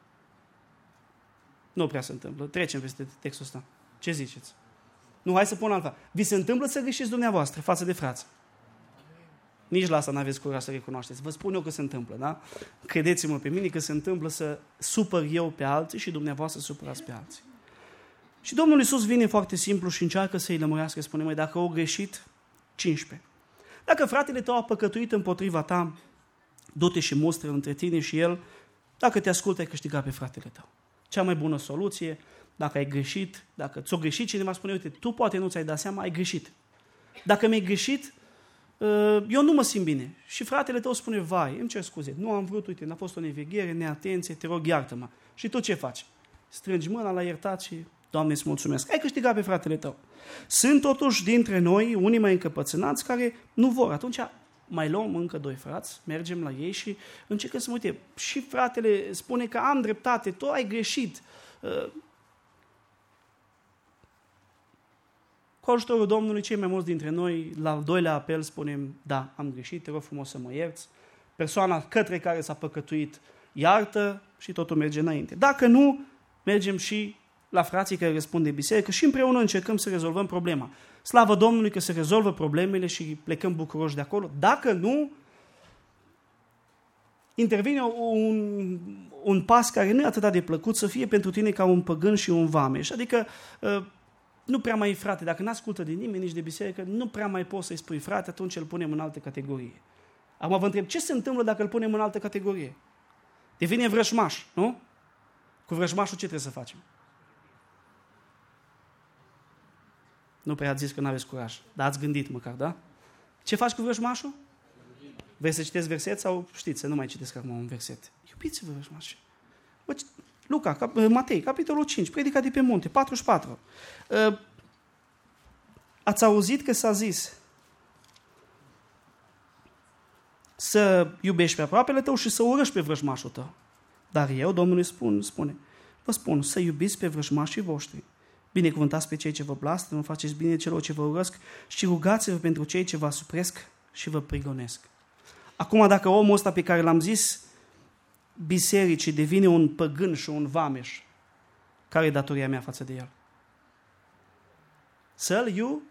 Nu prea se întâmplă. Trecem peste textul ăsta. Ce ziceți? Nu, hai să pun altfel. Vi se întâmplă să greșiți dumneavoastră față de frați? Nici la asta n-aveți curaj să recunoașteți. Vă spun eu că se întâmplă, da? Credeți-mă pe mine că se întâmplă să supăr eu pe alții și dumneavoastră supărați pe alții. Și Domnul Iisus vine foarte simplu și încearcă să-i lămurească, spune, măi, dacă au greșit, 15. Dacă fratele tău a păcătuit împotriva ta, du-te și mustră între tine și el, dacă te ascultă, ai câștigat pe fratele tău. Cea mai bună soluție, dacă ai greșit, dacă ți-o greșit cineva, spune, uite, tu poate nu ți-ai dat seama, ai greșit. Dacă mi-ai greșit, eu nu mă simt bine. Și fratele tău spune, vai, îmi cer scuze, nu am vrut, uite, n-a fost o neveghere, neatenție, te rog, iartă-mă. Și tu ce faci? Strângi mâna, l-ai iertat și, Doamne, îți mulțumesc. Ai câștigat pe fratele tău. Sunt totuși dintre noi, unii mai încăpățânați, care nu vor. Atunci mai luăm încă 2 frați, mergem la ei și încercăm să mă uite. Și fratele spune că am dreptate, tu ai greșit. Cu ajutorul Domnului, cei mai mulți dintre noi, la al doilea apel, spunem, da, am greșit, te rog frumos să mă ierți. Persoana către care s-a păcătuit iartă și totul merge înainte. Dacă nu, mergem și la frații care răspund de biserică și împreună încercăm să rezolvăm problema. Slavă Domnului că se rezolvă problemele și plecăm bucuroși de acolo. Dacă nu, intervine un pas care nu e atât de plăcut să fie pentru tine ca un păgân și un vameș. Adică nu prea mai, frate, dacă n-ascultă de nimeni, nici de biserică, nu prea mai poți să-i spui frate, atunci îl punem în altă categorie. Acum vă întreb, ce se întâmplă dacă îl punem în altă categorie? Devine vrăjmaș, nu? Cu vrăjmașul ce trebuie să facem? Nu prea ați zis că n-aveți curaj, dar ați gândit măcar, da? Ce faci cu vrăjmașul? Vrei să citeți verset sau știți, să nu mai citesc acum un verset? Iubiți-vă vrăjmașii. Luca, Matei, capitolul 5, predica de pe munte, 44. Ați auzit că s-a zis să iubești pe aproapele tău și să urăști pe vrăjmașul tău. Dar eu, Domnului spune, vă spun să iubiți pe vrăjmașii voștri. Binecuvântați pe cei ce vă blastămă, faceți bine celor ce vă urăsc și rugați-vă pentru cei ce vă asupresc și vă prigonesc. Acum, dacă omul ăsta pe care l-am zis bisericii devine un păgân și un vameș, care e datoria mea față de el? Să-l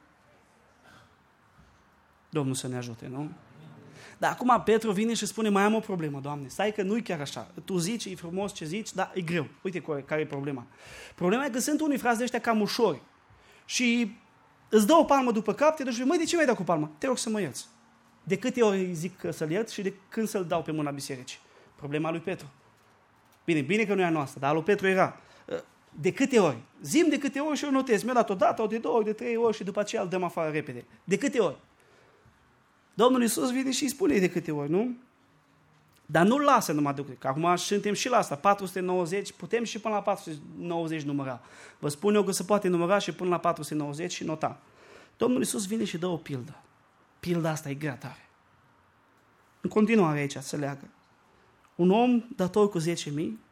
Domnul să ne ajute, nu? Dar acum Petru vine și spune, mai am o problemă, Doamne, stai că nu-i chiar așa. Tu zici, e frumos ce zici, dar e greu. Uite care e problema. Problema e că sunt unii frați de ăștia cam ușori și îți dă o palmă după cap, te duci și măi, de ce mi-ai dat cu palma? Te rog să mă ierți. De câte ori zic să-l ierți și de când să-l dau pe mâna bisericii? Problema lui Petru. Bine că nu e a noastră, dar a lui Petru era. De câte ori? Zi-mi de câte ori și eu notez. Mi-a dat o dată, de 2 ori, de 3 ori și după aceea îl dăm afară repede. De câte ori? Domnul Iisus vine și îi spune de câte ori, nu? Dar nu lasă numai de câte. Că acum suntem și la asta, 490, putem și până la 490 număra. Vă spun eu că se poate număra și până la 490 și nota. Domnul Iisus vine și dă o pildă. Pilda asta e grea tare. În continuare aici se leagă. Un om dator cu 10.000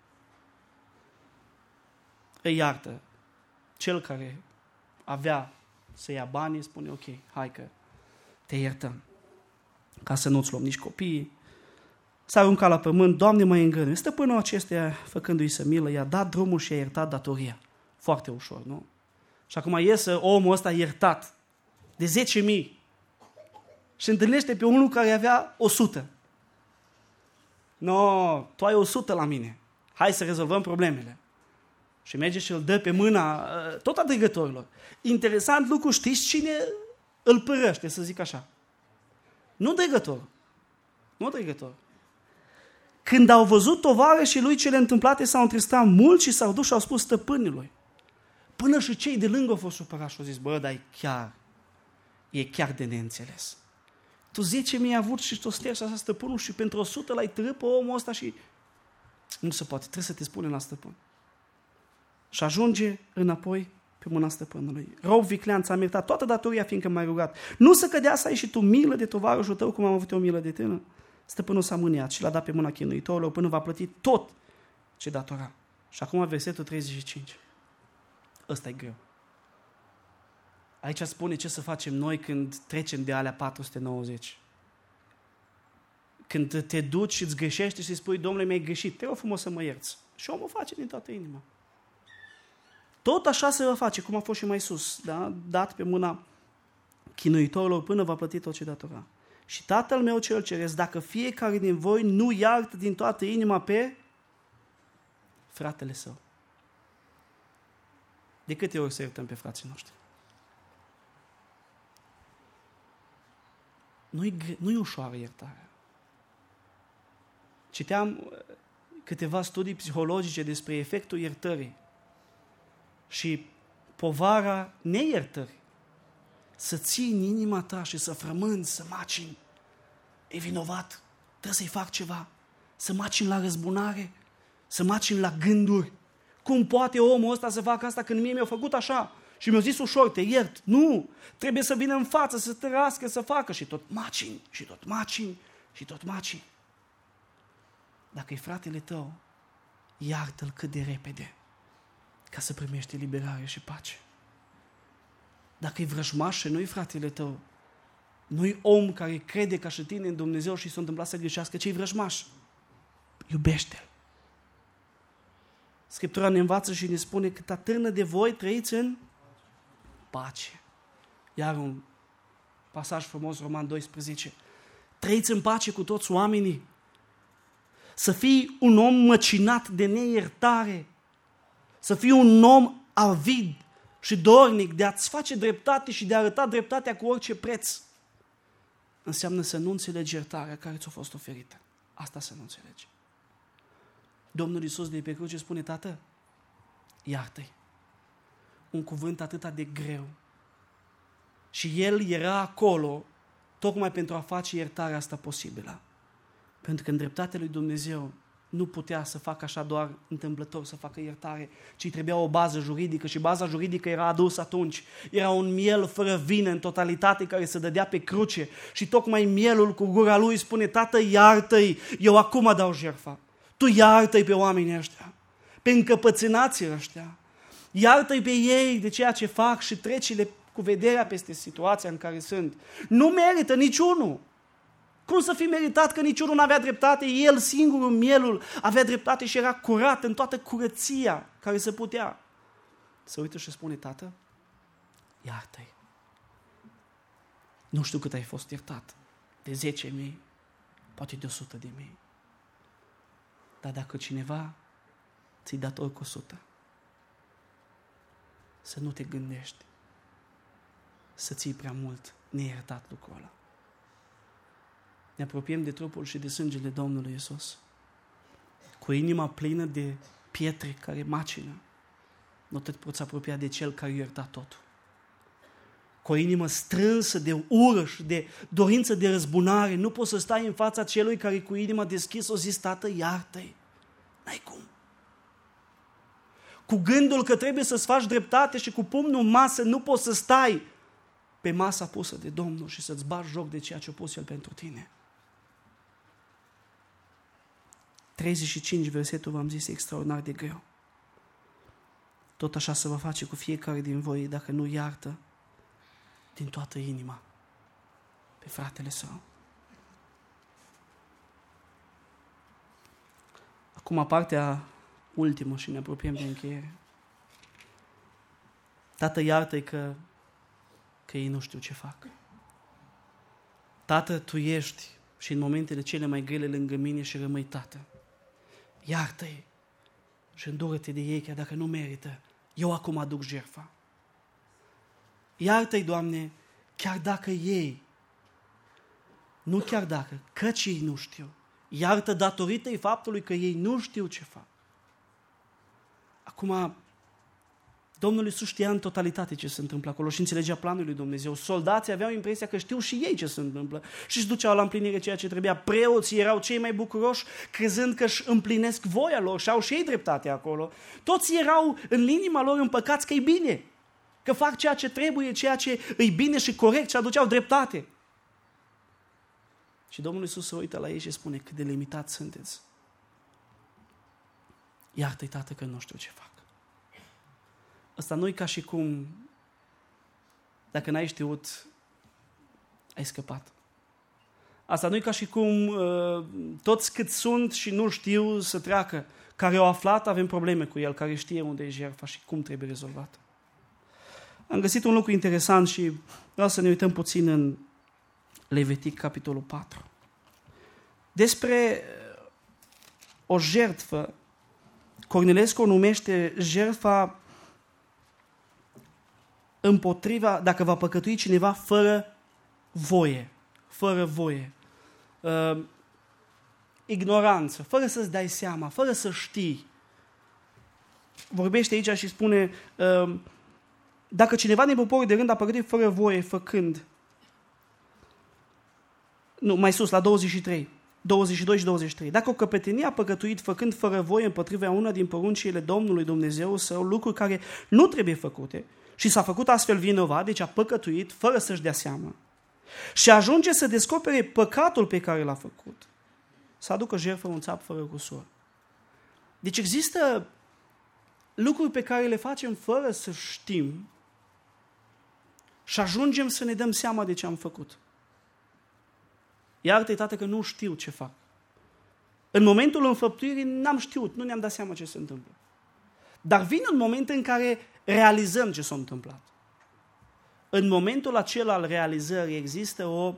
îi iartă. Cel care avea să ia banii spune, ok, hai că te iertăm. Ca să nu-ți luăm nici copiii. S-a aruncat la pământ, Doamne, mă îngăduie. Stăpânul acestuia, făcându-i să milă, i-a dat drumul și i-a iertat datoria. Foarte ușor, nu? Și acum iese omul ăsta iertat de 10.000 și întâlnește pe unul care avea 100. No, tu ai 100 la mine. Hai să rezolvăm problemele. Și merge și îl dă pe mâna tot adrigătorilor. Interesant lucru, știți cine îl părăște, să zic așa? Nu dregător. Nu dregător. Când au văzut tovarășii lui cele întâmplate, s-au întristat mult și s-au dus și au spus stăpânului. Până și cei de lângă au fost supărați și au zis, bă, dar e chiar de neînțeles. Tu 10.000 ai avut și tu stai așa stăpânul și pentru 100 l-ai târât pe omul ăsta și nu se poate, trebuie să te spune la stăpân. Și ajunge înapoi pe mâna stăpânului. Rob viclean, ți-am iertat toată datoria, fiindcă m-ai rugat. Nu să cădea să ai și tu milă de tovarășul tău, cum am avut eu milă de tine. Stăpânul s-a mâniat și l-a dat pe mâna chinuitorilor până va plăti tot ce datora. Și acum versetul 35. Ăsta e greu. Aici spune ce să facem noi când trecem de alea 490. Când te duci și îți greșești și spui, Domnule, mi-ai greșit, te rog frumos să mă ierți. Și omul face din toată inima. Tot așa se va face, cum a fost și mai sus, da? Dat pe mâna chinuitorilor până va plăti tot ce datora. Și Tatăl meu cel ceresc, dacă fiecare din voi nu iartă din toată inima pe fratele său. De câte ori să iertăm pe frații noștri? Nu-i ușoară iertarea. Citeam câteva studii psihologice despre efectul iertării și povara neiertării. Să ții în inima ta și să frămânți, să macini. E vinovat, trebuie să-i fac ceva. Să macini la răzbunare, să macini la gânduri. Cum poate omul ăsta să facă asta când mie mi-a făcut așa? Și mi-a zis ușor, te iert. Nu! Trebuie să vină în față, să tărască, să facă. Și tot macini, și tot macini, și tot macini. Dacă e fratele tău, iartă-l cât de repede, ca să primești eliberare și pace. Dacă e vrăjmaș și nu-i fratele tău, nu-i om care crede ca și tine în Dumnezeu și s-a întâmplat să greșească, ci-i vrăjmaș. Iubește-l. Scriptura ne învață și ne spune că atârnă de voi trăiți în pace. Iar un pasaj frumos, Roman 12. Trăiți în pace cu toți oamenii. Să fii un om măcinat de neiertare. Să fii un om avid și dornic de a-ți face dreptate și de a arăta dreptatea cu orice preț. Înseamnă să nu înțelegi iertarea care ți-a fost oferită. Asta să nu înțelegi. Domnul Iisus de pe cruce spune, Tată, iartă-i. Un cuvânt atât de greu. Și El era acolo tocmai pentru a face iertarea asta posibilă. Pentru că în dreptatea lui Dumnezeu nu putea să facă așa doar întâmplător, să facă iertare, ci trebuia o bază juridică și baza juridică era adusă atunci. Era un miel fără vină în totalitate care se dădea pe cruce și tocmai mielul cu gura lui spune, Tată, iartă-i, eu acum dau jertfa. Tu iartă-i pe oamenii ăștia, pe încăpățânații ăștia, iartă-i pe ei de ceea ce fac și trece-le cu vederea peste situația în care sunt. Nu merită niciunul. Cum să fi meritat că niciunul nu avea dreptate? El singurul, mielul, avea dreptate și era curat în toată curăția care se putea. Se uită și spune, Tată, iartă-i. Nu știu cât ai fost iertat. De 10.000, poate de 100.000. Dar dacă cineva ți-i dator cu 100, să nu te gândești să ții prea mult neiertat lucrul ăla. Ne apropiem de trupul și de sângele Domnului Iisus. Cu inima plină de pietre care macină, nu te poți apropia de Cel care a iertat totul. Cu o inimă strânsă de ură și de dorință de răzbunare, nu poți să stai în fața celui care cu inima deschisă o zis, Tată, iartă-i. N-ai cum. Cu gândul că trebuie să-ți faci dreptate și cu pumnul în masă, nu poți să stai pe masa pusă de Domnul și să-ți bagi joc de ceea ce a pus El pentru tine. 35, versetul, v-am zis, extraordinar de greu. Tot așa se va face cu fiecare din voi dacă nu iartă din toată inima pe fratele său. Acum partea ultimă și ne apropiem de încheiere. Tată, iartă-i că ei nu știu ce fac. Tată, Tu ești și în momentele cele mai grele lângă mine și rămâi Tată. Iartă-i și îndură-te de ei, chiar dacă nu merită. Eu acum aduc jertfa. Iartă-i, Doamne, chiar dacă ei, nu chiar dacă, căci ei nu știu. Iartă datorită-i faptului că ei nu știu ce fac. Acum, Domnul Iisus știa în totalitate ce se întâmplă acolo și înțelegea planul lui Dumnezeu. Soldații aveau impresia că știu și ei ce se întâmplă și își duceau la împlinire ceea ce trebuia. Preoții erau cei mai bucuroși, crezând că își împlinesc voia lor și au și ei dreptate acolo. Toți erau în inima lor împăcați că e bine, că fac ceea ce trebuie, ceea ce e bine și corect și aduceau dreptate. Și Domnul Iisus se uită la ei și spune, cât de limitați sunteți. Iartă-i, Tată, că nu știu ce fac. Ăsta nu e ca și cum Dacă n-ai știut, ai scăpat. Asta nu e ca și cum toți cât sunt și nu știu să treacă. Care au aflat, avem probleme cu el, care știe unde e jertfa și cum trebuie rezolvată. Am găsit un lucru interesant și vreau să ne uităm puțin în Levitic, capitolul 4. Despre o jertfă, Cornilescu o numește jertfa împotriva, dacă va păcătui cineva fără voie. Fără voie. Ignoranță, fără să-ți dai seama, fără să știi. Vorbește aici și spune, dacă cineva din poporul de rând a păcătuit fără voie, făcând, nu, mai sus, la 23, 22 și 23. Dacă o căpetenie a păcătuit făcând fără voie împotriva una din poruncile Domnului Dumnezeu său, lucruri care nu trebuie făcute, și s-a făcut astfel vinovat, deci a păcătuit fără să-și dea seama, și ajunge să descopere păcatul pe care l-a făcut, să aducă jertfă un țap fără cusur. Deci există lucruri pe care le facem fără să știm și ajungem să ne dăm seama de ce am făcut. Iartă-i, Tată, că nu știu ce fac. În momentul înfăptuirii n-am știut, nu ne-am dat seama ce se întâmplă. Dar vine un moment în care realizăm ce s-a întâmplat. În momentul acela al realizării există o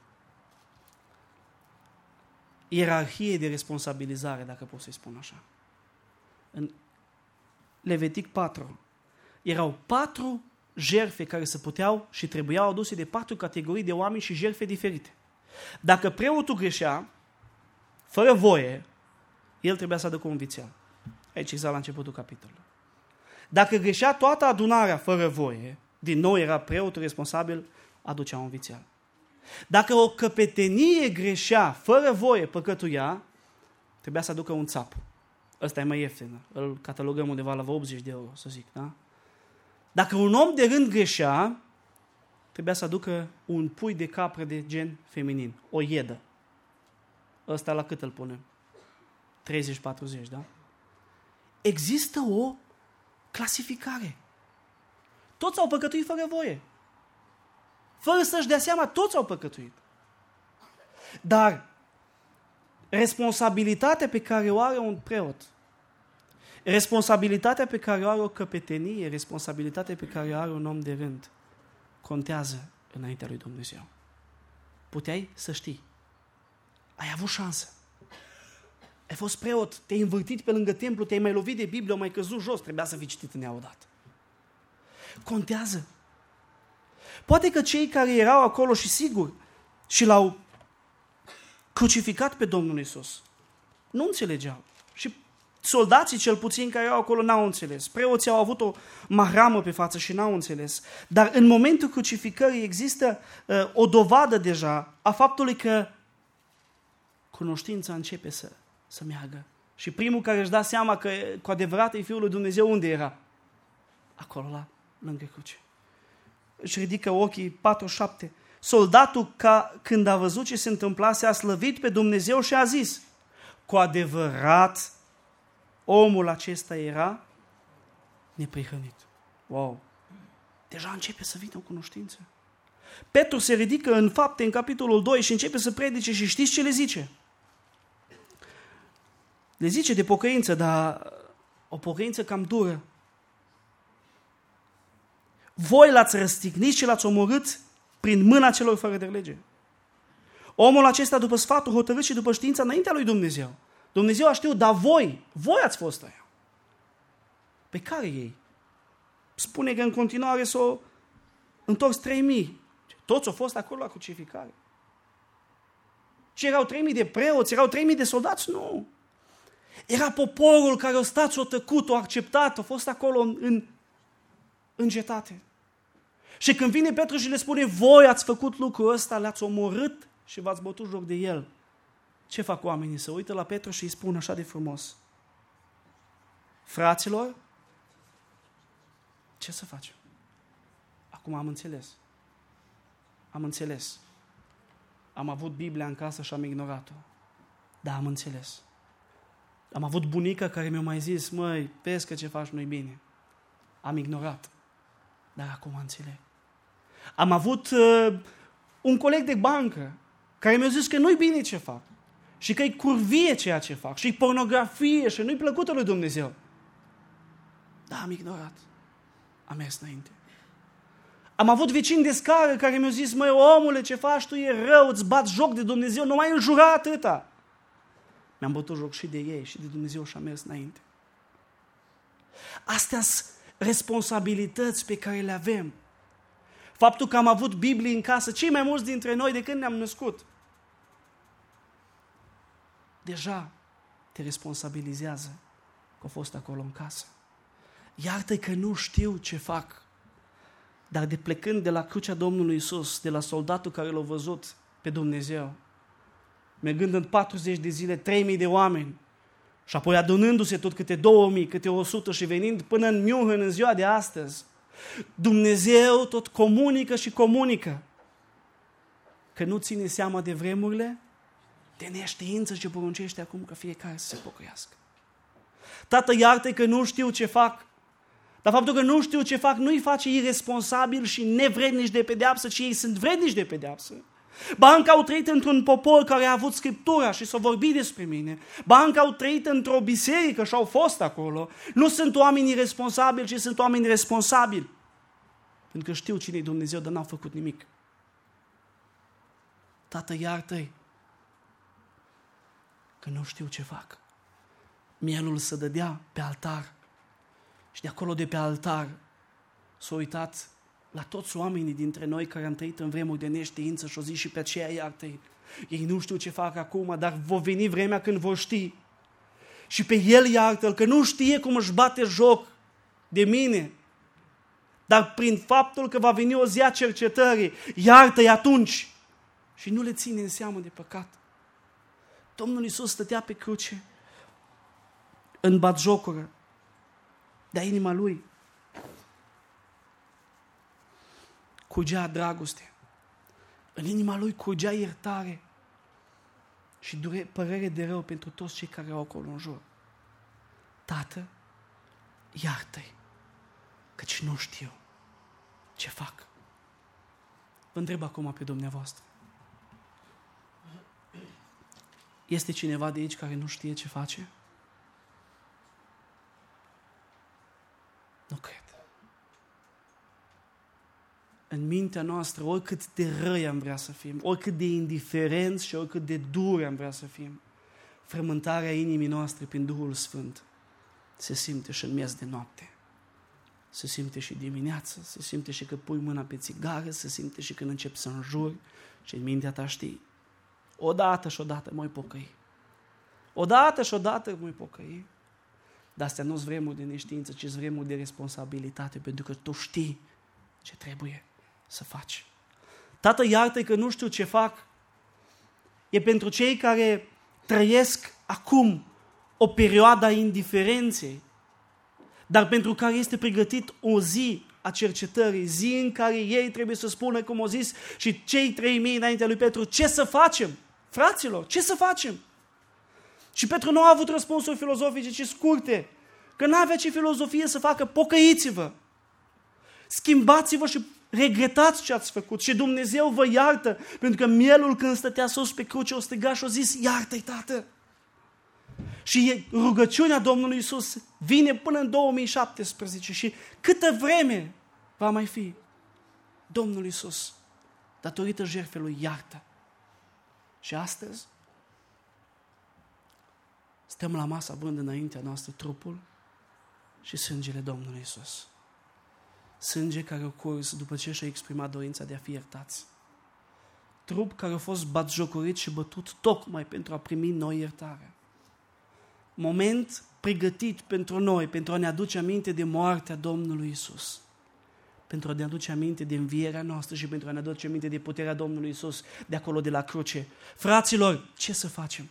ierarhie de responsabilizare, dacă pot să-i spun așa. În Levitic 4 erau 4 jertfe care se puteau și trebuiau aduse de 4 categorii de oameni și jertfe diferite. Dacă preotul greșea, fără voie, el trebuia să aducă un vițeal. Aici exact la începutul capitolului. Dacă greșea toată adunarea fără voie, din nou era preotul responsabil, aducea un vițeal. Dacă o căpetenie greșea fără voie, păcătuia, trebuia să aducă un țap. Ăsta e mai ieftin, îl catalogăm undeva la 80 de euro, să zic, da? Dacă un om de rând greșea, trebuia să aducă un pui de capră de gen feminin, o iedă. Ăsta la cât îl punem? 30-40, da? Există o clasificare. Toți au păcătuit fără voie. Fără să-și dea seama, toți au păcătuit. Dar responsabilitatea pe care o are un preot, responsabilitatea pe care o are o căpetenie, responsabilitatea pe care o are un om de rând, contează înaintea lui Dumnezeu. Puteai să știi. Ai avut șansă. Ai fost preot, te-ai învârtit pe lângă templu, te-ai mai lovit de Biblie, mai căzut jos, trebuia să fii citit în ea odată. Contează. Poate că cei care erau acolo și sigur și l-au crucificat pe Domnul Iisus nu înțelegeau. Și soldații cel puțin care erau acolo n-au înțeles. Preoții au avut o mahramă pe față și n-au înțeles. Dar în momentul crucificării există o dovadă deja a faptului că cunoștința începe să meargă. Și primul care își da seama că cu adevărat e Fiul lui Dumnezeu, unde era? Acolo, lângă cruce. Își ridică ochii, 4-7. Soldatul, când a văzut ce se întâmplase, a slăvit pe Dumnezeu și a zis, cu adevărat, omul acesta era neprihănit. Wow! Deja începe să vină o cunoștință. Petru se ridică în Fapte, în capitolul 2 și începe să predice și știți ce le zice? Le zice de pocăință, dar o pocăință cam dură. Voi l-ați răstignit și l-ați omorât prin mâna celor fără de lege. Omul acesta, după sfatul hotărât și după știința înaintea lui Dumnezeu. Dumnezeu a știut, dar voi ați fost aia. Pe care ei? Spune că în continuare s-o întors 3000. Toți au fost acolo la crucificare. Și erau 3000 de preoți, erau 3000 de soldați? Nu. Era poporul care o stat, o tăcut, o acceptat, a fost acolo în cetate. Și când vine Petru și le spune, voi ați făcut lucrul ăsta, le-ați omorât și v-ați bătut joc de el. Ce fac oamenii? Se uită la Petru și îi spun așa de frumos. Fraților, ce să facem? Acum am înțeles. Am înțeles. Am avut Biblia în casă și am ignorat-o. Dar am înțeles. Am avut bunica care mi-a mai zis, măi, vezi că ce faci nu-i bine. Am ignorat. Dar acum înțeleg. Am avut un coleg de bancă care mi-a zis că nu-i bine ce fac și că e curvie ceea ce fac și e pornografie și nu-i plăcută lui Dumnezeu. Da, am ignorat. Am mers înainte. Am avut vecini de scară care mi-au zis, măi, omule, ce faci tu e rău, îți bat joc de Dumnezeu, nu mai înjura atâta. Mi-am bătut joc și de ei și de Dumnezeu și am mers înainte. Astea sunt responsabilități pe care le avem. Faptul că am avut Biblie în casă, cei mai mulți dintre noi de când ne-am născut, deja te responsabilizează că a fost acolo în casă. Iartă că nu știu ce fac, dar de plecând de la crucea Domnului Iisus, de la soldatul care l-a văzut pe Dumnezeu, mergând în 40 de zile, 3000 de oameni, și apoi adunându-se tot câte 2000, câte 100 și venind până în München în ziua de astăzi, Dumnezeu tot comunică și comunică că nu ține seama de vremurile de neștiință ce poruncește acum că fiecare să se pocăiască. Tată, iartă că nu știu ce fac, dar faptul că nu știu ce fac nu îi face irresponsabil și nevrednici de pedeapsă, ci ei sunt vrednici de pedeapsă. Ba încă au trăit într-un popor care a avut Scriptura și s-a vorbit despre mine. Ba încă au trăit într-o biserică și au fost acolo. Nu sunt oameni irresponsabili, ci sunt oameni responsabili. Pentru că știu cine e Dumnezeu, dar n-au făcut nimic. Tată, iartă-i că nu știu ce fac. Mielul se dădea pe altar și de acolo de pe altar s-a uitat la toți oamenii dintre noi care am trăit în vremuri de neștiință și o zi și pe aceea iartă-i. Ei nu știu ce fac acum, dar va veni vremea când vor ști. Și pe el iartă-l, că nu știe cum își bate joc de mine. Dar prin faptul că va veni o zi a cercetării, iartă-i atunci și nu le ține în seamă de păcat. Domnul Iisus stătea pe cruce în batjocură, dar inima lui curgea dragoste. În inima lui curgea iertare și părere de rău pentru toți cei care au acolo în jur. Tată, iartă-i, căci nu știu ce fac. Vă întreb acum pe dumneavoastră. Este cineva de aici care nu știe ce face? Nu cred. În mintea noastră, oricât de răi am vrea să fim, oricât de indiferenți și oricât de duri am vrea să fim, frământarea inimii noastre prin Duhul Sfânt se simte și în miez de noapte. Se simte și dimineață, se simte și că pui mâna pe țigară, se simte și când începi să înjuri și în mintea ta știi. Odată și odată mă-i pocăi. Odată și odată mă-i pocăi. Dar astea nu-s vremuri de neștiință, ci-s vremuri de responsabilitate, pentru că tu știi ce trebuie să faci. Tată, iartă-i că nu știu ce fac. E pentru cei care trăiesc acum o perioadă a indiferenței, dar pentru care este pregătit o zi a cercetării, zi în care ei trebuie să spună, cum au zis și cei 3000 înaintea lui Petru, ce să facem? Fraților, ce să facem? Și Petru nu a avut răspunsuri filozofice, ci scurte, că n-avea ce filozofie să facă, pocăiți-vă, schimbați-vă și regretați ce ați făcut și Dumnezeu vă iartă, pentru că mielul când stătea sus pe cruce o striga și o zis, iartă-i, Tată! Și rugăciunea Domnului Iisus vine până în 2017 și câtă vreme va mai fi, Domnul Iisus, datorită jertfelui, iartă. Și astăzi stăm la masă având înaintea noastră trupul și sângele Domnului Iisus. Sânge care a curs după ce și-a exprimat dorința de a fi iertați. Trup care a fost batjocorit și bătut tocmai pentru a primi noi iertare. Moment pregătit pentru noi, pentru a ne aduce aminte de moartea Domnului Iisus. Pentru a ne aduce aminte de învierea noastră și pentru a ne aduce aminte de puterea Domnului Iisus de acolo de la cruce. Fraților, ce să facem?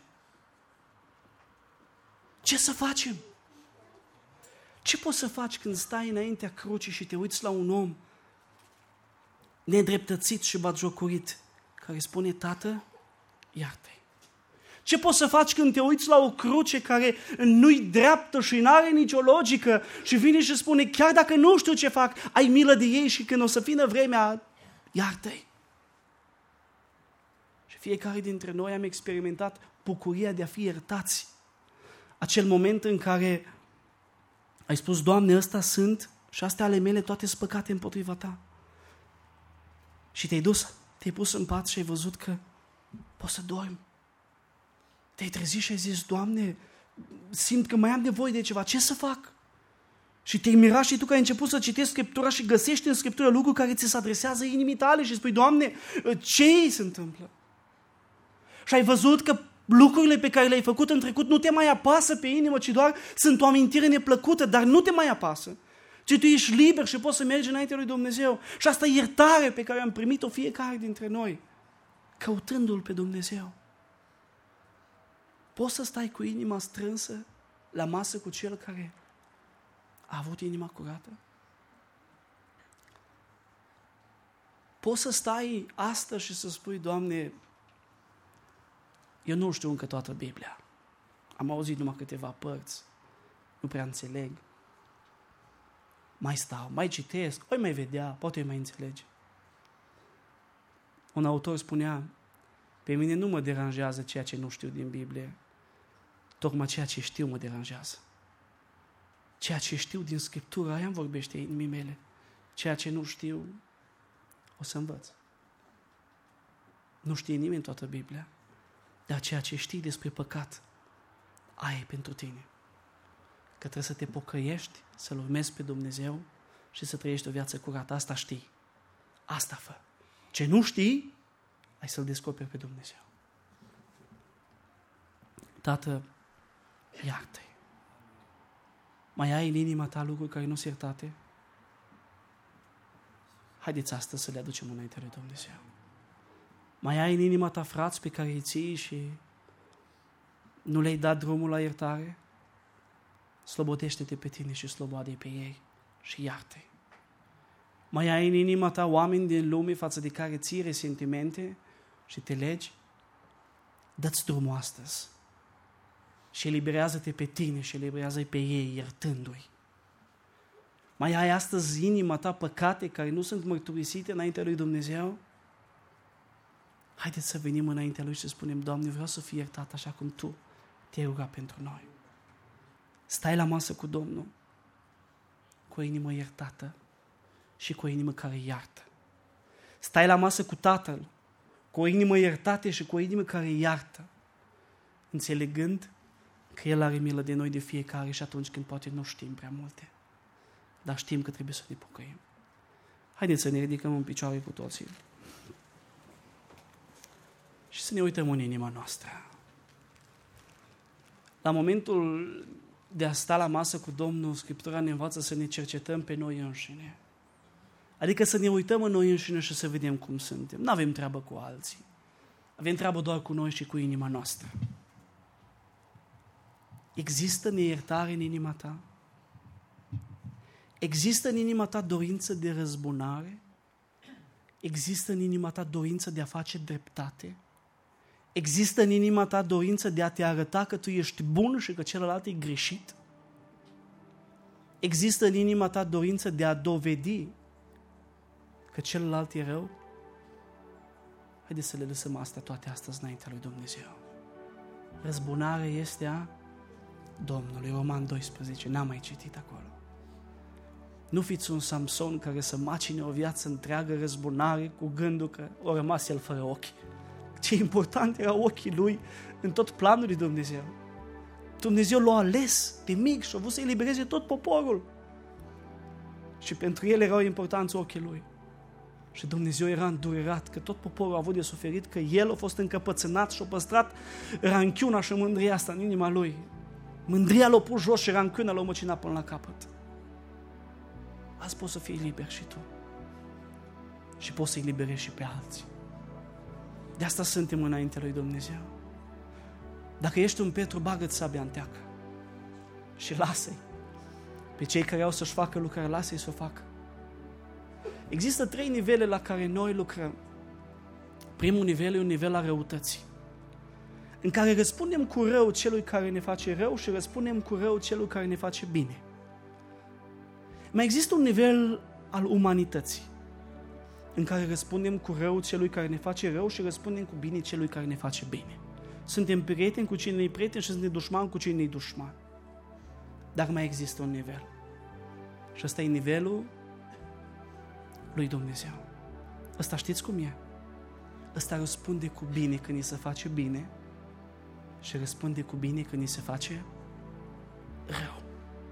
Ce să facem? Ce poți să faci când stai înaintea crucii și te uiți la un om nedreptățit și batjocorit care spune, Tată, iartă-i? Ce poți să faci când te uiți la o cruce care nu-i dreaptă și n-are nicio logică și vine și spune, chiar dacă nu știu ce fac, ai milă de ei și când o să vină vremea Iartă-i. Și fiecare dintre noi am experimentat bucuria de a fi iertați. Acel moment în care ai spus, Doamne, ăsta sunt și astea ale mele toate sunt păcate împotriva Ta. Și te-ai dus, te-ai pus în pat și ai văzut că poți să dormi. Te-ai trezit și ai zis, Doamne, simt că mai am nevoie de ceva, ce să fac? Și te-ai mirat și tu că ai început să citești Scriptura și găsești în Scriptură lucruri care ți se adresează inimii tale și spui, Doamne, ce îi se întâmplă? Și ai văzut că lucrurile pe care le-ai făcut în trecut nu te mai apasă pe inimă, ci doar sunt o amintire neplăcută, dar nu te mai apasă. Ci tu ești liber și poți să mergi înainte lui Dumnezeu. Și asta e iertare pe care am primit-o fiecare dintre noi, căutându-L pe Dumnezeu. Poți să stai cu inima strânsă la masă cu cel care a avut inima curată? Poți să stai astăzi și să spui, Doamne, eu nu știu încă toată Biblia. Am auzit numai câteva părți. Nu prea înțeleg. Mai stau, mai citesc, oi mai vedea, poate mai înțelege. Un autor spunea, pe mine nu mă deranjează ceea ce nu știu din Biblie, tocmai ceea ce știu mă deranjează. Ceea ce știu din Scriptură, aia îmi vorbește inimii mele. Ceea ce nu știu, o să învăț. Nu știe nimeni toată Biblia, dar ceea ce știi despre păcat, aia e pentru tine. Că trebuie să te pocăiești, să-L urmezi pe Dumnezeu și să trăiești o viață curată. Asta știi. Asta fă. Ce nu știi, ai să-L descoperi pe Dumnezeu. Tată, iartă-i. Mai ai în inima ta lucruri care nu sunt iertate? Haideți astăzi să le aducem înainte lui Dumnezeu. Mai ai în inima ta frați pe care îi ții și nu le-ai dat drumul la iertare? Slobodește-te pe tine și sloboade-i pe ei și iartă-i. Mai ai în inima ta oameni din lume față de care ții resentimente și te legi? Dă-ți drumul astăzi și eliberează-te pe tine și eliberează-i pe ei iertându-i. Mai ai astăzi inima ta păcate care nu sunt mărturisite înaintea lui Dumnezeu? Haideți să venim înaintea Lui și să spunem, Doamne, vreau să fiu iertat așa cum Tu te-ai rugat pentru noi. Stai la masă cu Domnul cu o inimă iertată și cu o inimă care iartă. Stai la masă cu Tatăl cu o inimă iertată și cu o inimă care iartă, înțelegând că El are milă de noi de fiecare și atunci când poate nu știm prea multe, dar știm că trebuie să ne pocăim. Haideți să ne ridicăm în picioare cu toții și să ne uităm în inima noastră. La momentul de a sta la masă cu Domnul, Scriptura ne învață să ne cercetăm pe noi înșine. Adică să ne uităm în noi înșine și să vedem cum suntem. Nu avem treabă cu alții. Avem treabă doar cu noi și cu inima noastră. Există neiertare în inima ta? Există în inima ta dorință de răzbunare? Există în inima ta dorință de a face dreptate? Există în inima ta dorință de a te arăta că tu ești bun și că celălalt e greșit? Există în inima ta dorință de a dovedi că celălalt e rău? Haideți să le lăsăm astea toate astăzi înaintea lui Dumnezeu. Răzbunarea este a Domnului. Roman 12, n-am mai citit acolo. Nu fiți un Samson care să macine o viață întreagă răzbunare cu gândul că o rămas el fără ochi. Ce important erau ochii lui în tot planul lui Dumnezeu. Dumnezeu l-a ales de mic și a vrut să elibereze tot poporul. Și pentru el erau importanți ochii lui. Și Dumnezeu era îndurerat că tot poporul a avut de suferit, că el a fost încăpățânat și a păstrat ranchiuna și mândria asta în inima lui. Mândria l-a pus jos și ranchiuna l-a măcinat până la capăt. Azi poți să fii liber și tu. Și poți să-i liberezi și pe alții. De asta suntem înaintea lui Dumnezeu. Dacă ești un Petru, bagă-ți sabia în teacă și lasă-i. Pe cei care au să-și facă lucrare, lasă-i să o facă. Există 3 nivele la care noi lucrăm. Primul nivel e un nivel al răutății, în care răspundem cu rău celui care ne face rău și răspundem cu rău celui care ne face bine. Mai există un nivel al umanității, în care răspundem cu rău celui care ne face rău și răspundem cu bine celui care ne face bine. Suntem prieteni cu cine e prieten și suntem dușmani cu cine e dușman. Dar mai există un nivel. Și ăsta e nivelul lui Dumnezeu. Ăsta știți cum e? Ăsta răspunde cu bine când îi se face bine și răspunde cu bine când îi se face rău.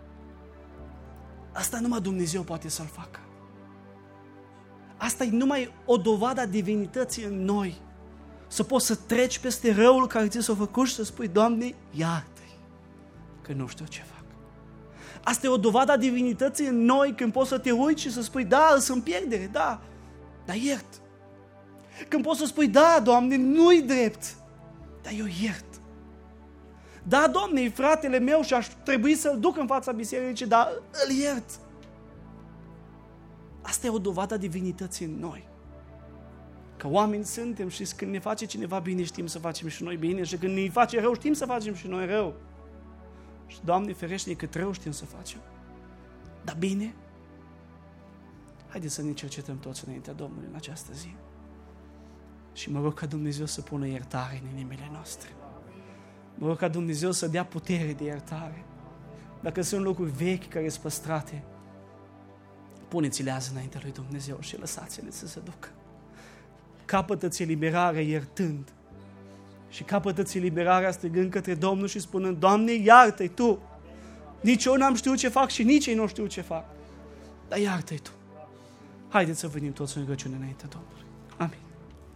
Asta numai Dumnezeu poate să-l facă. Asta e numai o dovadă a divinității în noi. Să poți să treci peste răul care ți s-a făcut și să spui, Doamne, iartă-i, că nu știu ce fac. Asta e o dovadă a divinității în noi când poți să te uiți și să spui, da, sunt pierdere, da, dar iert. Când poți să spui, da, Doamne, nu-i drept, dar eu iert. Da, Doamne, e fratele meu și aș trebui să-l duc în fața bisericii, dar îl iert. Asta e o dovadă a divinității în noi. Că oameni suntem și când ne face cineva bine știm să facem și noi bine și când ne face rău știm să facem și noi rău. Și Doamne ferește-ne cât rău știm să facem. Dar bine, haideți să ne cercetăm toți înaintea Domnului în această zi. Și mă rog ca Dumnezeu să pună iertare în inimile noastre. Mă rog ca Dumnezeu să dea putere de iertare. Dacă sunt lucruri vechi care sunt păstrate, puneți-le azi înaintea lui Dumnezeu și lăsați-le să se ducă. Capătă-ți eliberarea iertând și capătă-ți eliberarea strigând către Domnul și spunând, Doamne, iartă-i Tu. Nici eu n-am știut ce fac și nici ei nu știu ce fac. Dar iartă-i Tu. Haideți să venim toți în rugăciune înaintea Domnului. Amin.